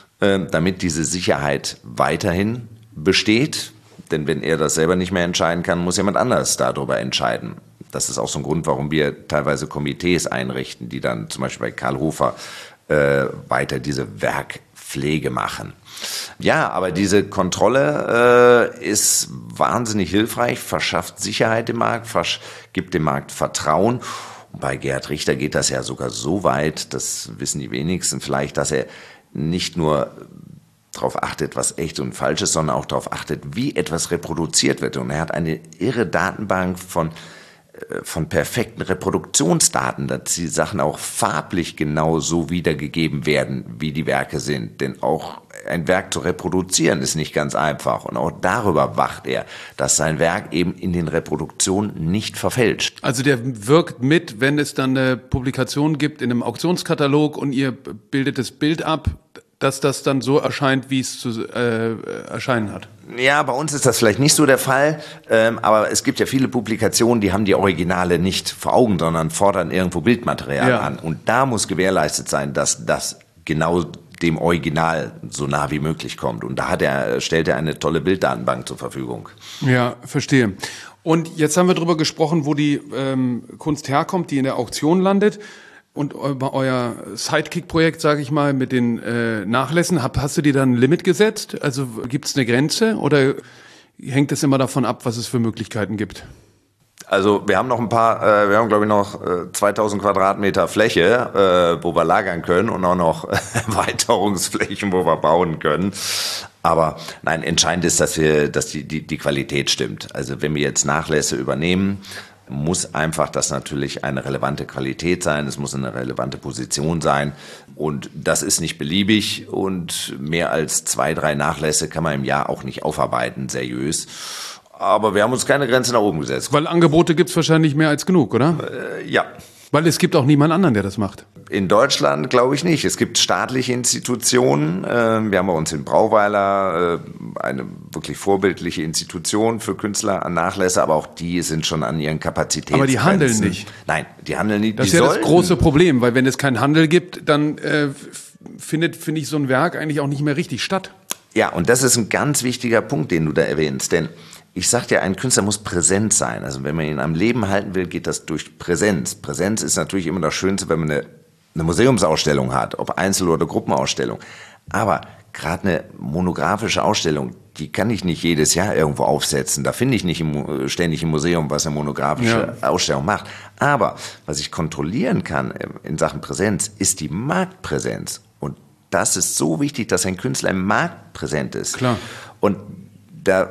damit diese Sicherheit weiterhin besteht. Denn wenn er das selber nicht mehr entscheiden kann, muss jemand anders darüber entscheiden. Das ist auch so ein Grund, warum wir teilweise Komitees einrichten, die dann zum Beispiel bei Karl Hofer äh, weiter diese Werkpflege machen. Ja, aber diese Kontrolle äh, ist wahnsinnig hilfreich, verschafft Sicherheit im Markt, versch- gibt dem Markt Vertrauen. Und bei Gerhard Richter geht das ja sogar so weit, das wissen die wenigsten vielleicht, dass er nicht nur darauf achtet, was echt und falsch ist, sondern auch darauf achtet, wie etwas reproduziert wird. Und er hat eine irre Datenbank von, äh, von perfekten Reproduktionsdaten, dass die Sachen auch farblich genau so wiedergegeben werden, wie die Werke sind. Denn auch ein Werk zu reproduzieren ist nicht ganz einfach. Und auch darüber wacht er, dass sein Werk eben in den Reproduktionen nicht verfälscht. Also der wirkt mit, wenn es dann eine Publikation gibt in einem Auktionskatalog und ihr bildet das Bild ab, dass das dann so erscheint, wie es zu äh, erscheinen hat. Ja, bei uns ist das vielleicht nicht so der Fall, ähm, aber es gibt ja viele Publikationen, die haben die Originale nicht vor Augen, sondern fordern irgendwo Bildmaterial ja. an. Und da muss gewährleistet sein, dass das genau dem Original so nah wie möglich kommt. Und da hat er, stellt er eine tolle Bilddatenbank zur Verfügung. Ja, verstehe. Und jetzt haben wir darüber gesprochen, wo die ähm, Kunst herkommt, die in der Auktion landet. Und über euer Sidekick-Projekt, sage ich mal, mit den äh, Nachlässen, hab, hast du dir dann ein Limit gesetzt? Also gibt es eine Grenze oder hängt es immer davon ab, was es für Möglichkeiten gibt? Also wir haben noch ein paar, äh, wir haben glaube ich noch äh, zweitausend Quadratmeter Fläche, äh, wo wir lagern können und auch noch Erweiterungsflächen, wo wir bauen können. Aber nein, entscheidend ist, dass wir, dass die, die, die Qualität stimmt. Also wenn wir jetzt Nachlässe übernehmen, muss einfach das natürlich eine relevante Qualität sein, es muss eine relevante Position sein und das ist nicht beliebig und mehr als zwei, drei Nachlässe kann man im Jahr auch nicht aufarbeiten, seriös. Aber wir haben uns keine Grenze nach oben gesetzt. Weil Angebote gibt's wahrscheinlich mehr als genug, oder? Äh, ja. Weil es gibt auch niemand anderen, der das macht. In Deutschland glaube ich nicht. Es gibt staatliche Institutionen. Wir haben bei uns in Brauweiler eine wirklich vorbildliche Institution für Künstler an Nachlässe, aber auch die sind schon an ihren Kapazitäten. Aber die handeln nicht. Nein, die handeln nicht. Das ist ja das große Problem, weil wenn es keinen Handel gibt, dann äh, findet, finde ich, so ein Werk eigentlich auch nicht mehr richtig statt. Ja, und das ist ein ganz wichtiger Punkt, den du da erwähnst, denn ich sag dir, ein Künstler muss präsent sein. Also wenn man ihn am Leben halten will, geht das durch Präsenz. Präsenz ist natürlich immer das Schönste, wenn man eine, eine Museumsausstellung hat, ob Einzel- oder Gruppenausstellung. Aber gerade eine monografische Ausstellung, die kann ich nicht jedes Jahr irgendwo aufsetzen. Da finde ich nicht im, ständig im Museum, was eine monografische ja. Ausstellung macht. Aber was ich kontrollieren kann in Sachen Präsenz, ist die Marktpräsenz. Und das ist so wichtig, dass ein Künstler im Markt präsent ist. Klar. Und da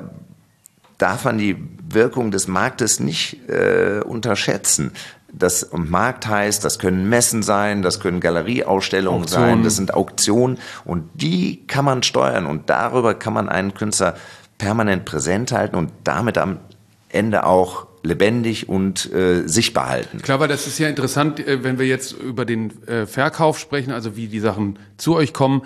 darf man die Wirkung des Marktes nicht äh, unterschätzen. Das Markt heißt, das können Messen sein, das können Galerieausstellungen Auktionen. sein, das sind Auktionen und die kann man steuern und darüber kann man einen Künstler permanent präsent halten und damit am Ende auch lebendig und äh, sichtbar halten. Klar, weil das ist ja interessant, äh, wenn wir jetzt über den äh, Verkauf sprechen, also wie die Sachen zu euch kommen,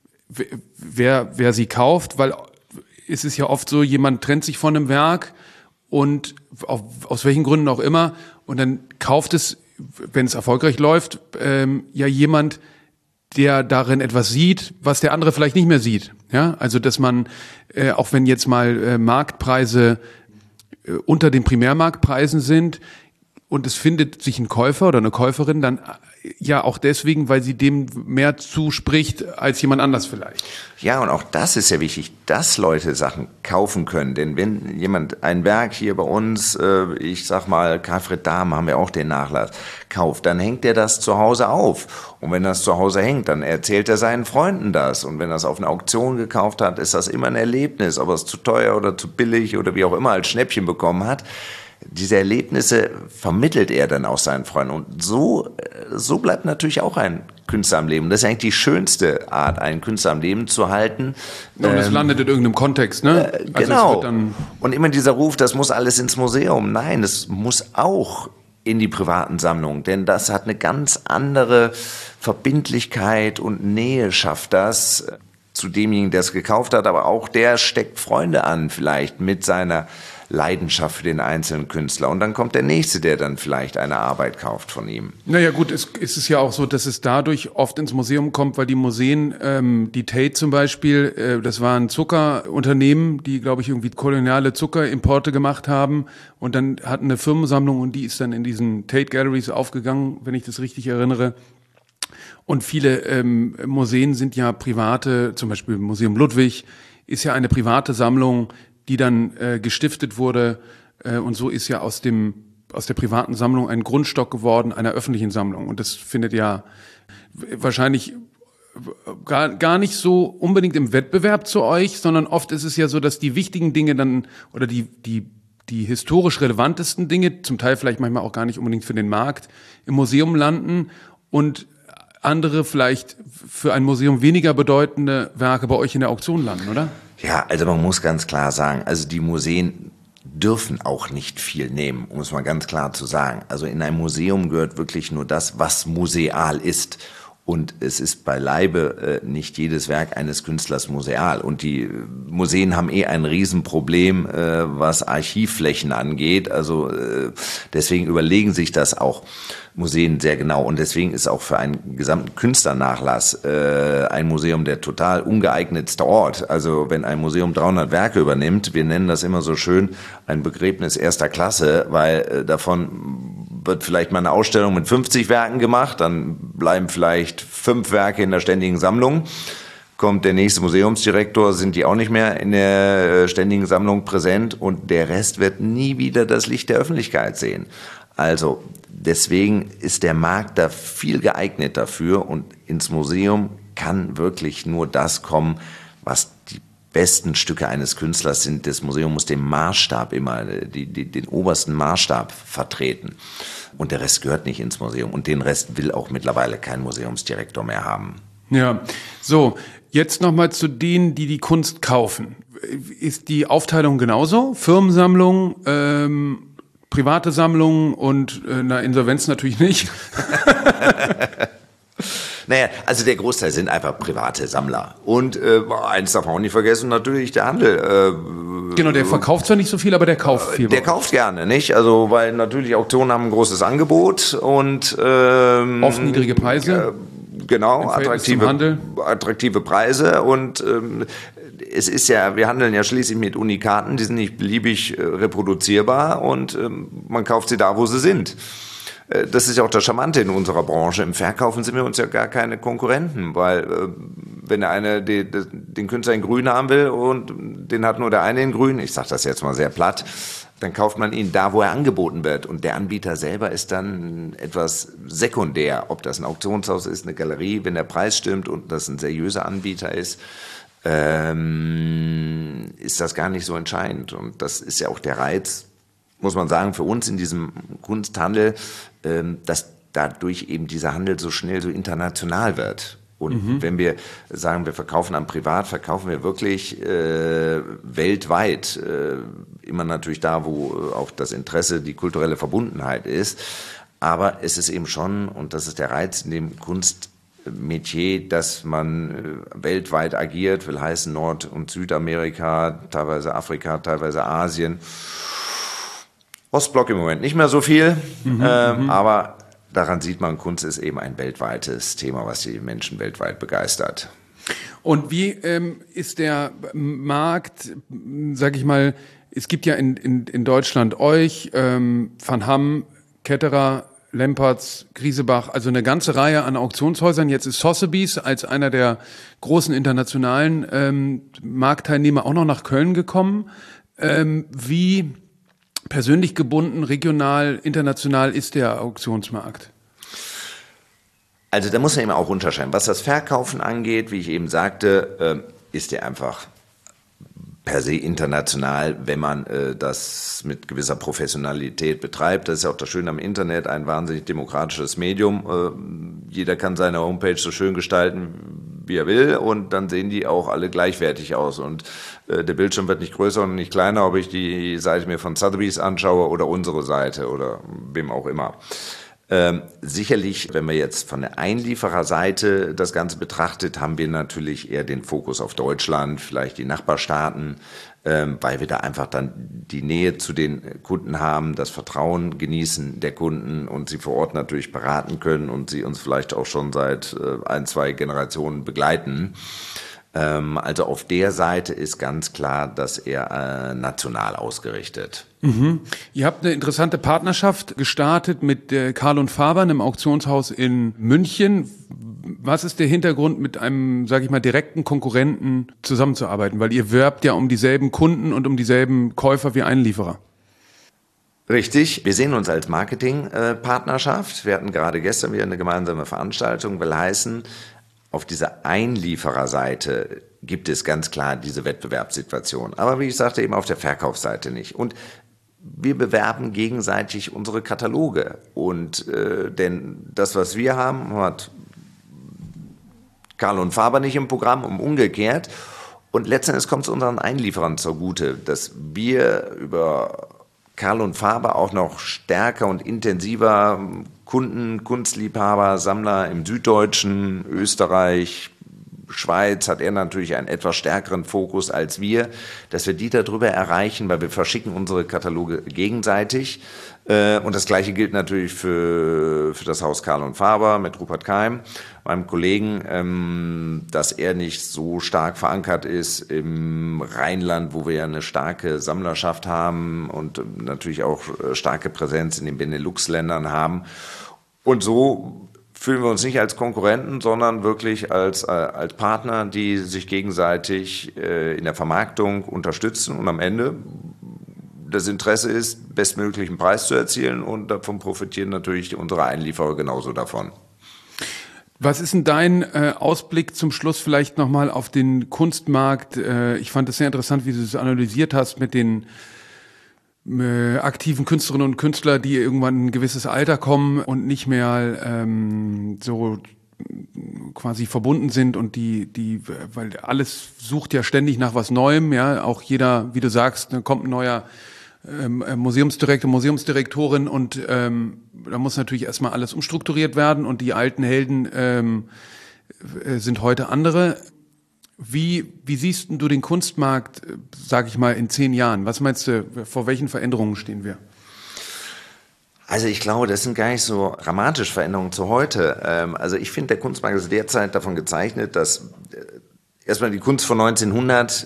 wer, wer sie kauft, weil es ist ja oft so, jemand trennt sich von einem Werk und auf, aus welchen Gründen auch immer und dann kauft es, wenn es erfolgreich läuft, ähm, ja jemand, der darin etwas sieht, was der andere vielleicht nicht mehr sieht. Ja, also dass man, äh, auch wenn jetzt mal äh, Marktpreise äh, unter den Primärmarktpreisen sind und es findet sich ein Käufer oder eine Käuferin, dann ja auch deswegen, weil sie dem mehr zuspricht als jemand anders vielleicht. Ja, und auch das ist ja wichtig, dass Leute Sachen kaufen können. Denn wenn jemand ein Werk hier bei uns, äh, ich sag mal, Karlfried Dahm haben wir auch den Nachlass, kauft, dann hängt er das zu Hause auf. Und wenn das zu Hause hängt, dann erzählt er seinen Freunden das. Und wenn er es auf einer Auktion gekauft hat, ist das immer ein Erlebnis, ob er es zu teuer oder zu billig oder wie auch immer als Schnäppchen bekommen hat. Diese Erlebnisse vermittelt er dann auch seinen Freunden. Und so, so bleibt natürlich auch ein Künstler am Leben. Das ist eigentlich die schönste Art, einen Künstler am Leben zu halten. Ja, und es ähm, landet in irgendeinem Kontext, ne? Äh, genau. Also es wird dann und immer dieser Ruf, das muss alles ins Museum. Nein, es muss auch in die privaten Sammlungen, denn das hat eine ganz andere Verbindlichkeit und Nähe schafft das zu demjenigen, der es gekauft hat, aber auch der steckt Freunde an vielleicht mit seiner Leidenschaft für den einzelnen Künstler. Und dann kommt der Nächste, der dann vielleicht eine Arbeit kauft von ihm. Naja gut, es ist es ja auch so, dass es dadurch oft ins Museum kommt, weil die Museen, ähm, die Tate zum Beispiel, äh, das war ein Zuckerunternehmen, die, glaube ich, irgendwie koloniale Zuckerimporte gemacht haben und dann hatten eine Firmensammlung und die ist dann in diesen Tate Galleries aufgegangen, wenn ich das richtig erinnere. Und viele ähm, Museen sind ja private, zum Beispiel Museum Ludwig ist ja eine private Sammlung, die dann äh, gestiftet wurde äh, und so ist ja aus dem aus der privaten Sammlung ein Grundstock geworden einer öffentlichen Sammlung und das findet ja wahrscheinlich gar gar nicht so unbedingt im Wettbewerb zu euch, sondern oft ist es ja so, dass die wichtigen Dinge dann oder die die die historisch relevantesten Dinge, zum Teil vielleicht manchmal auch gar nicht unbedingt für den Markt, im Museum landen und andere vielleicht für ein Museum weniger bedeutende Werke bei euch in der Auktion landen, oder? Ja, also man muss ganz klar sagen, also die Museen dürfen auch nicht viel nehmen, um es mal ganz klar zu sagen. Also in ein Museum gehört wirklich nur das, was museal ist. Und es ist beileibe äh, nicht jedes Werk eines Künstlers museal. Und die Museen haben eh ein Riesenproblem, äh, was Archivflächen angeht. Also äh, deswegen überlegen sich das auch Museen sehr genau. Und deswegen ist auch für einen gesamten Künstlernachlass äh, ein Museum der total ungeeignetste Ort. Also wenn ein Museum dreihundert Werke übernimmt, wir nennen das immer so schön ein Begräbnis erster Klasse, weil äh, davon wird vielleicht mal eine Ausstellung mit fünfzig Werken gemacht, dann bleiben vielleicht fünf Werke in der ständigen Sammlung. Kommt der nächste Museumsdirektor, sind die auch nicht mehr in der ständigen Sammlung präsent und der Rest wird nie wieder das Licht der Öffentlichkeit sehen. Also deswegen ist der Markt da viel geeignet dafür und ins Museum kann wirklich nur das kommen, was die besten Stücke eines Künstlers sind. Das Museum muss den Maßstab immer, die, die, den obersten Maßstab vertreten. Und der Rest gehört nicht ins Museum. Und den Rest will auch mittlerweile kein Museumsdirektor mehr haben. Ja, so, jetzt nochmal zu denen, die die Kunst kaufen. Ist die Aufteilung genauso? Firmensammlung, ähm, private Sammlungen und äh, na, Insolvenz natürlich nicht. Naja, also der Großteil sind einfach private Sammler. Und äh, eins darf man auch nicht vergessen, natürlich der Handel. Äh, genau, der verkauft zwar nicht so viel, aber der kauft viel. Der kauft gerne, nicht? Also weil natürlich Auktionen haben ein großes Angebot und ähm, oft niedrige Preise. Äh, genau, attraktive, attraktive Preise und ähm, es ist ja, wir handeln ja schließlich mit Unikaten, die sind nicht beliebig äh, reproduzierbar und ähm, man kauft sie da, wo sie sind. Das ist ja auch das Charmante in unserer Branche. Im Verkaufen sind wir uns ja gar keine Konkurrenten, weil äh, wenn der eine die, die, den Künstler in Grün haben will und den hat nur der eine in Grün, ich sage das jetzt mal sehr platt, dann kauft man ihn da, wo er angeboten wird. Und der Anbieter selber ist dann etwas sekundär. Ob das ein Auktionshaus ist, eine Galerie, wenn der Preis stimmt und das ein seriöser Anbieter ist, ähm, ist das gar nicht so entscheidend. Und das ist ja auch der Reiz, muss man sagen, für uns in diesem Kunsthandel, ähm, dass dadurch eben dieser Handel so schnell so international wird. Und mhm. wenn wir sagen, wir verkaufen am Privat, verkaufen wir wirklich äh, weltweit. Äh, immer natürlich da, wo auch das Interesse, die kulturelle Verbundenheit ist. Aber es ist eben schon, und das ist der Reiz in dem Kunstmetier, dass man äh, weltweit agiert, will heißen Nord- und Südamerika, teilweise Afrika, teilweise Asien. Ostblock im Moment nicht mehr so viel, mhm, ähm, aber daran sieht man, Kunst ist eben ein weltweites Thema, was die Menschen weltweit begeistert. Und wie ähm, ist der Markt, sag ich mal, es gibt ja in, in, in Deutschland euch, ähm, Van Ham, Ketterer, Lempertz, Griesebach, also eine ganze Reihe an Auktionshäusern. Jetzt ist Sotheby's als einer der großen internationalen ähm, Marktteilnehmer auch noch nach Köln gekommen. Ähm, wie persönlich gebunden, regional, international ist der Auktionsmarkt? Also da muss man eben auch unterscheiden. Was das Verkaufen angeht, wie ich eben sagte, äh, ist der einfach per se international, wenn man äh, das mit gewisser Professionalität betreibt. Das ist ja auch das Schöne am Internet, ein wahnsinnig demokratisches Medium. Äh, jeder kann seine Homepage so schön gestalten, wie er will, und dann sehen die auch alle gleichwertig aus. Und äh, der Bildschirm wird nicht größer und nicht kleiner, ob ich die Seite mir von Sotheby's anschaue oder unsere Seite oder wem auch immer. Ähm, sicherlich, wenn man jetzt von der Einliefererseite das Ganze betrachtet, haben wir natürlich eher den Fokus auf Deutschland, vielleicht die Nachbarstaaten, ähm, weil wir da einfach dann die Nähe zu den Kunden haben, das Vertrauen genießen der Kunden und sie vor Ort natürlich beraten können und sie uns vielleicht auch schon seit äh, ein, zwei Generationen begleiten. Ähm, also auf der Seite ist ganz klar, dass er äh, national ausgerichtet. Mhm. Ihr habt eine interessante Partnerschaft gestartet mit äh, Karl und Faber, einem Auktionshaus in München. Was ist der Hintergrund, mit einem, sage ich mal, direkten Konkurrenten zusammenzuarbeiten? Weil ihr werbt ja um dieselben Kunden und um dieselben Käufer wie Einlieferer. Richtig, wir sehen uns als Marketingpartnerschaft. Wir hatten gerade gestern wieder eine gemeinsame Veranstaltung, will heißen, auf dieser Einliefererseite gibt es ganz klar diese Wettbewerbssituation. Aber wie ich sagte, eben auf der Verkaufsseite nicht. Und wir bewerben gegenseitig unsere Kataloge. Und äh, denn das, was wir haben, hat Karl und Faber nicht im Programm, um umgekehrt. Und letztendlich kommt es unseren Einlieferern zugute, dass wir über Karl und Faber auch noch stärker und intensiver Kunden, Kunstliebhaber, Sammler im Süddeutschen, Österreich, Schweiz hat er natürlich einen etwas stärkeren Fokus als wir, dass wir die darüber erreichen, weil wir verschicken unsere Kataloge gegenseitig. Und das Gleiche gilt natürlich für, für das Haus Karl und Faber mit Rupert Keim, meinem Kollegen, dass er nicht so stark verankert ist im Rheinland, wo wir ja eine starke Sammlerschaft haben und natürlich auch starke Präsenz in den Benelux-Ländern haben. Und so fühlen wir uns nicht als Konkurrenten, sondern wirklich als, als Partner, die sich gegenseitig in der Vermarktung unterstützen und am Ende das Interesse ist, bestmöglichen Preis zu erzielen und davon profitieren natürlich unsere Einlieferer genauso davon. Was ist denn dein äh, Ausblick zum Schluss vielleicht nochmal auf den Kunstmarkt? Äh, ich fand es sehr interessant, wie du es analysiert hast mit den äh, aktiven Künstlerinnen und Künstlern, die irgendwann in ein gewisses Alter kommen und nicht mehr ähm, so quasi verbunden sind und die, die, weil alles sucht ja ständig nach was Neuem, ja, auch jeder, wie du sagst, kommt ein neuer ähm, Museumsdirektor, Museumsdirektorin und ähm, da muss natürlich erstmal alles umstrukturiert werden und die alten Helden ähm, sind heute andere. Wie, wie siehst du den Kunstmarkt, sag ich mal, in zehn Jahren? Was meinst du, vor welchen Veränderungen stehen wir? Also ich glaube, das sind gar nicht so dramatische Veränderungen zu heute. Also ich finde, der Kunstmarkt ist derzeit davon gezeichnet, dass erstmal die Kunst von neunzehnhundert,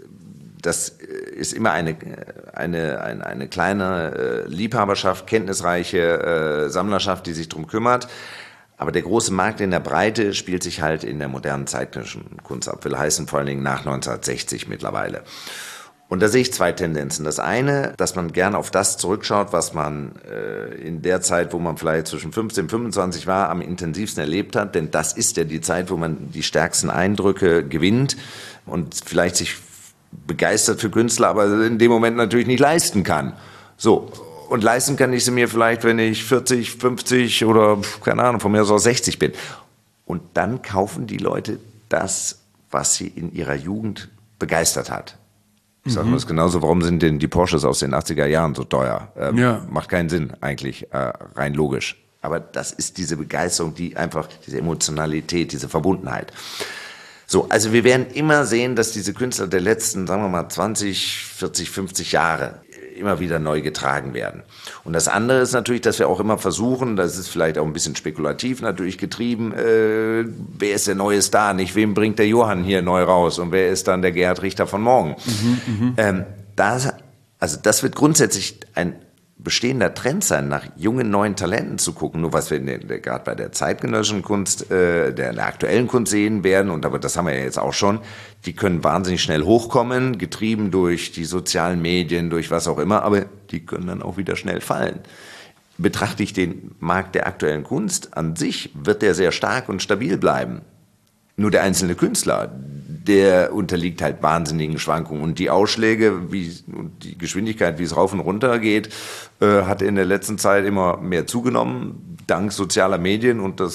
das ist immer eine, eine, eine, eine kleine Liebhaberschaft, kenntnisreiche Sammlerschaft, die sich drum kümmert. Aber der große Markt in der Breite spielt sich halt in der modernen zeitgenössischen Kunst ab, will heißen vor allen Dingen nach neunzehnhundertsechzig mittlerweile. Und da sehe ich zwei Tendenzen. Das eine, dass man gerne auf das zurückschaut, was man äh, in der Zeit, wo man vielleicht zwischen fünfzehn und fünfundzwanzig war, am intensivsten erlebt hat. Denn das ist ja die Zeit, wo man die stärksten Eindrücke gewinnt und vielleicht sich begeistert für Künstler, aber in dem Moment natürlich nicht leisten kann. So. Und leisten kann ich sie mir vielleicht, wenn ich vierzig, fünfzig oder, keine Ahnung, von mir aus auch sechzig bin. Und dann kaufen die Leute das, was sie in ihrer Jugend begeistert hat. Ich sage mal, das ist genauso, warum sind denn die Porsches aus den achtziger Jahren so teuer? Ähm, ja. Macht keinen Sinn eigentlich, äh, rein logisch. Aber das ist diese Begeisterung, die einfach, diese Emotionalität, diese Verbundenheit. So, also wir werden immer sehen, dass diese Künstler der letzten, sagen wir mal, zwanzig, vierzig, fünfzig Jahre immer wieder neu getragen werden. Und das andere ist natürlich, dass wir auch immer versuchen, das ist vielleicht auch ein bisschen spekulativ natürlich getrieben, äh, wer ist der neue Star, nicht wem bringt der Johann hier neu raus und wer ist dann der Gerhard Richter von morgen. Mhm, ähm, das, also das wird grundsätzlich ein bestehender Trend sein, nach jungen, neuen Talenten zu gucken. Nur was wir gerade bei der zeitgenössischen Kunst, äh, der, der aktuellen Kunst sehen werden, und aber das haben wir ja jetzt auch schon, die können wahnsinnig schnell hochkommen, getrieben durch die sozialen Medien, durch was auch immer, aber die können dann auch wieder schnell fallen. Betrachte ich den Markt der aktuellen Kunst an sich, wird der sehr stark und stabil bleiben. Nur der einzelne Künstler, der unterliegt halt wahnsinnigen Schwankungen. Und die Ausschläge, wie und die Geschwindigkeit, wie es rauf und runter geht, äh, hat in der letzten Zeit immer mehr zugenommen, dank sozialer Medien. Und das wird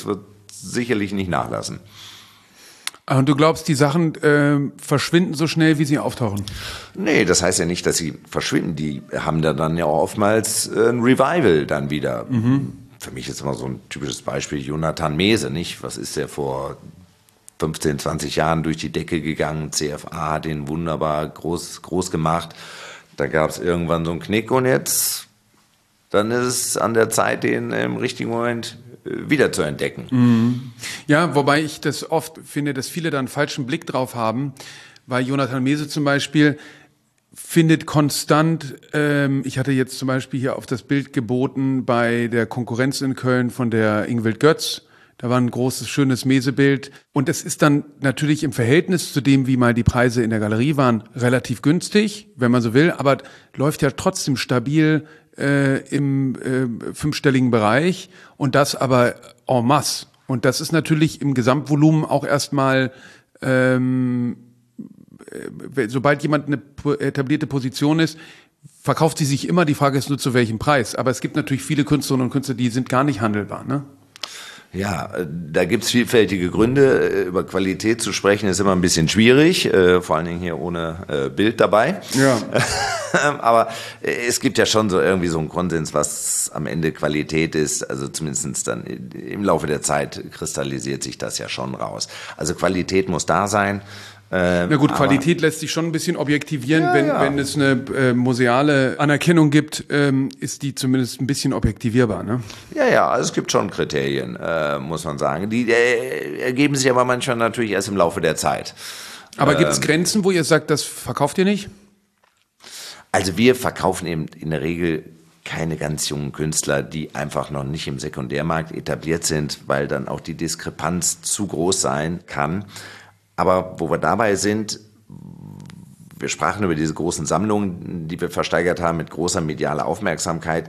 sicherlich nicht nachlassen. Und du glaubst, die Sachen äh, verschwinden so schnell, wie sie auftauchen? Nee, das heißt ja nicht, dass sie verschwinden. Die haben da dann ja auch oftmals äh, ein Revival dann wieder. Mhm. Für mich ist immer so ein typisches Beispiel Jonathan Mese, nicht? Was ist der vor fünfzehn, zwanzig Jahren durch die Decke gegangen? C F A hat den wunderbar groß, groß gemacht. Da gab es irgendwann so einen Knick und jetzt, dann ist es an der Zeit, den im richtigen Moment wieder zu entdecken. Mhm. Ja, wobei ich das oft finde, dass viele da einen falschen Blick drauf haben, weil Jonathan Mese zum Beispiel findet konstant, ähm, ich hatte jetzt zum Beispiel hier auf das Bild geboten bei der Konkurrenz in Köln von der Ingvild Götz, da war ein großes, schönes Mese-Bild und es ist dann natürlich im Verhältnis zu dem, wie mal die Preise in der Galerie waren, relativ günstig, wenn man so will, aber läuft ja trotzdem stabil Äh, im äh, fünfstelligen Bereich und das aber en masse. Und das ist natürlich im Gesamtvolumen auch erstmal, ähm, äh, sobald jemand eine etablierte Position ist, verkauft sie sich immer. Die Frage ist nur, zu welchem Preis. Aber es gibt natürlich viele Künstlerinnen und Künstler, die sind gar nicht handelbar, ne? Ja, da gibt's vielfältige Gründe. Über Qualität zu sprechen ist immer ein bisschen schwierig, äh, vor allen Dingen hier ohne äh, Bild dabei. Ja. Aber es gibt ja schon so irgendwie so einen Konsens, was am Ende Qualität ist. Also zumindest dann im Laufe der Zeit kristallisiert sich das ja schon raus. Also Qualität muss da sein. Na gut, Qualität lässt sich schon ein bisschen objektivieren. Ja, wenn, ja. wenn es eine äh, museale Anerkennung gibt, ähm, ist die zumindest ein bisschen objektivierbar, ne? Ja, ja, also es gibt schon Kriterien, äh, muss man sagen. Die äh, ergeben sich aber manchmal natürlich erst im Laufe der Zeit. Aber ähm, gibt es Grenzen, wo ihr sagt, das verkauft ihr nicht? Also wir verkaufen eben in der Regel keine ganz jungen Künstler, die einfach noch nicht im Sekundärmarkt etabliert sind, weil dann auch die Diskrepanz zu groß sein kann. Aber wo wir dabei sind, wir sprachen über diese großen Sammlungen, die wir versteigert haben mit großer medialer Aufmerksamkeit.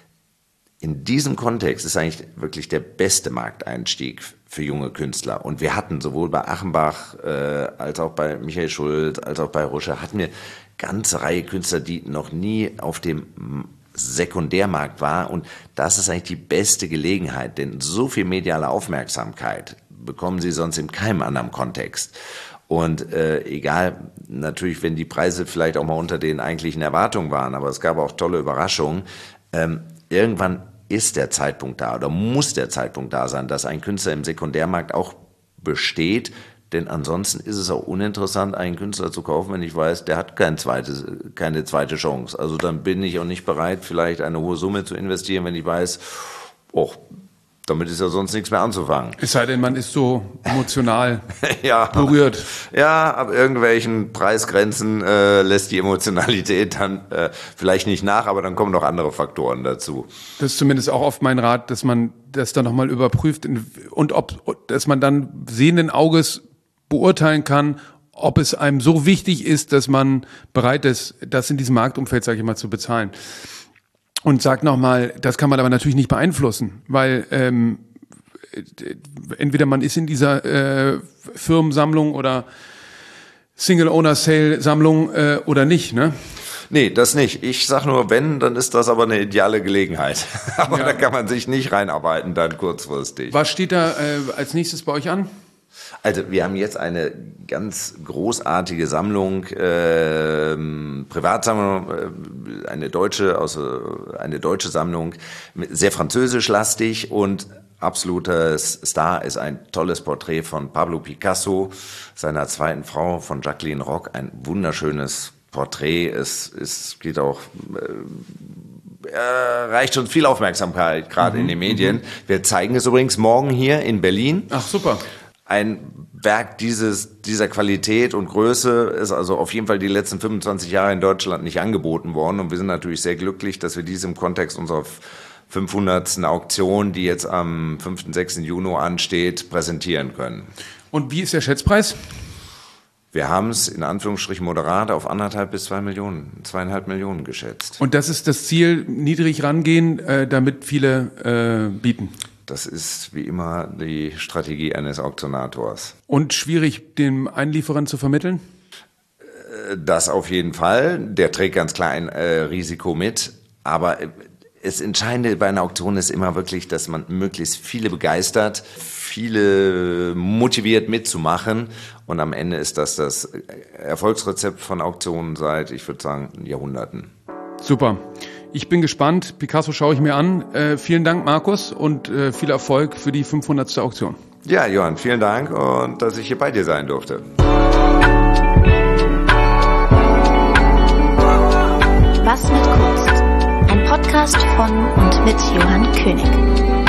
In diesem Kontext ist eigentlich wirklich der beste Markteinstieg für junge Künstler. Und wir hatten sowohl bei Achenbach äh, als auch bei Michael Schulz, als auch bei Ruscher, hatten wir eine ganze Reihe Künstler, die noch nie auf dem Sekundärmarkt waren. Und das ist eigentlich die beste Gelegenheit, denn so viel mediale Aufmerksamkeit bekommen sie sonst in keinem anderen Kontext. Und äh, egal, natürlich, wenn die Preise vielleicht auch mal unter den eigentlichen Erwartungen waren, aber es gab auch tolle Überraschungen, ähm, irgendwann ist der Zeitpunkt da oder muss der Zeitpunkt da sein, dass ein Künstler im Sekundärmarkt auch besteht, denn ansonsten ist es auch uninteressant, einen Künstler zu kaufen, wenn ich weiß, der hat kein zweites, keine zweite Chance. Also dann bin ich auch nicht bereit, vielleicht eine hohe Summe zu investieren, wenn ich weiß, oh, damit ist ja sonst nichts mehr anzufangen. Es sei denn, man ist so emotional ja, berührt. Ja, ab irgendwelchen Preisgrenzen äh, lässt die Emotionalität dann äh, vielleicht nicht nach, aber dann kommen noch andere Faktoren dazu. Das ist zumindest auch oft mein Rat, dass man das dann nochmal überprüft und ob, dass man dann sehenden Auges beurteilen kann, ob es einem so wichtig ist, dass man bereit ist, das in diesem Marktumfeld, sage ich mal, zu bezahlen. Und sag nochmal, das kann man aber natürlich nicht beeinflussen, weil ähm, entweder man ist in dieser äh, Firmensammlung oder Single-Owner-Sale-Sammlung äh, oder nicht, ne? Nee, das nicht. Ich sag nur, wenn, dann ist das aber eine ideale Gelegenheit. aber ja. Da kann man sich nicht reinarbeiten dann kurzfristig. Was steht da äh, als nächstes bei euch an? Also wir haben jetzt eine ganz großartige Sammlung, äh, Privatsammlung, äh, eine deutsche, also eine deutsche Sammlung, sehr französischlastig und absoluter Star ist ein tolles Porträt von Pablo Picasso, seiner zweiten Frau, von Jacqueline Roch, ein wunderschönes Porträt. Es, es geht auch, äh, erreicht schon viel Aufmerksamkeit, gerade mhm, in den Medien. Mhm. Wir zeigen es übrigens morgen hier in Berlin. Ach, super. Ein Werk dieses, dieser Qualität und Größe ist also auf jeden Fall die letzten fünfundzwanzig Jahre in Deutschland nicht angeboten worden. Und wir sind natürlich sehr glücklich, dass wir dies im Kontext unserer fünfhundertsten Auktion, die jetzt am fünften, sechsten Juni ansteht, präsentieren können. Und wie ist der Schätzpreis? Wir haben es in Anführungsstrichen moderat auf anderthalb bis zwei Millionen, zweieinhalb Millionen geschätzt. Und das ist das Ziel, niedrig rangehen, äh, damit viele äh, bieten? Das ist wie immer die Strategie eines Auktionators. Und schwierig, dem Einlieferern zu vermitteln? Das auf jeden Fall. Der trägt ganz klar ein äh, Risiko mit. Aber Das Entscheidende bei einer Auktion ist immer wirklich, dass man möglichst viele begeistert, viele motiviert mitzumachen. Und am Ende ist das das Erfolgsrezept von Auktionen seit, ich würde sagen, Jahrhunderten. Super. Ich bin gespannt. Picasso schaue ich mir an. Äh, vielen Dank, Markus, und äh, viel Erfolg für die fünfhundertste Auktion. Ja, Johann, vielen Dank und dass ich hier bei dir sein durfte. Was mit Kunst? Ein Podcast von und mit Johann König.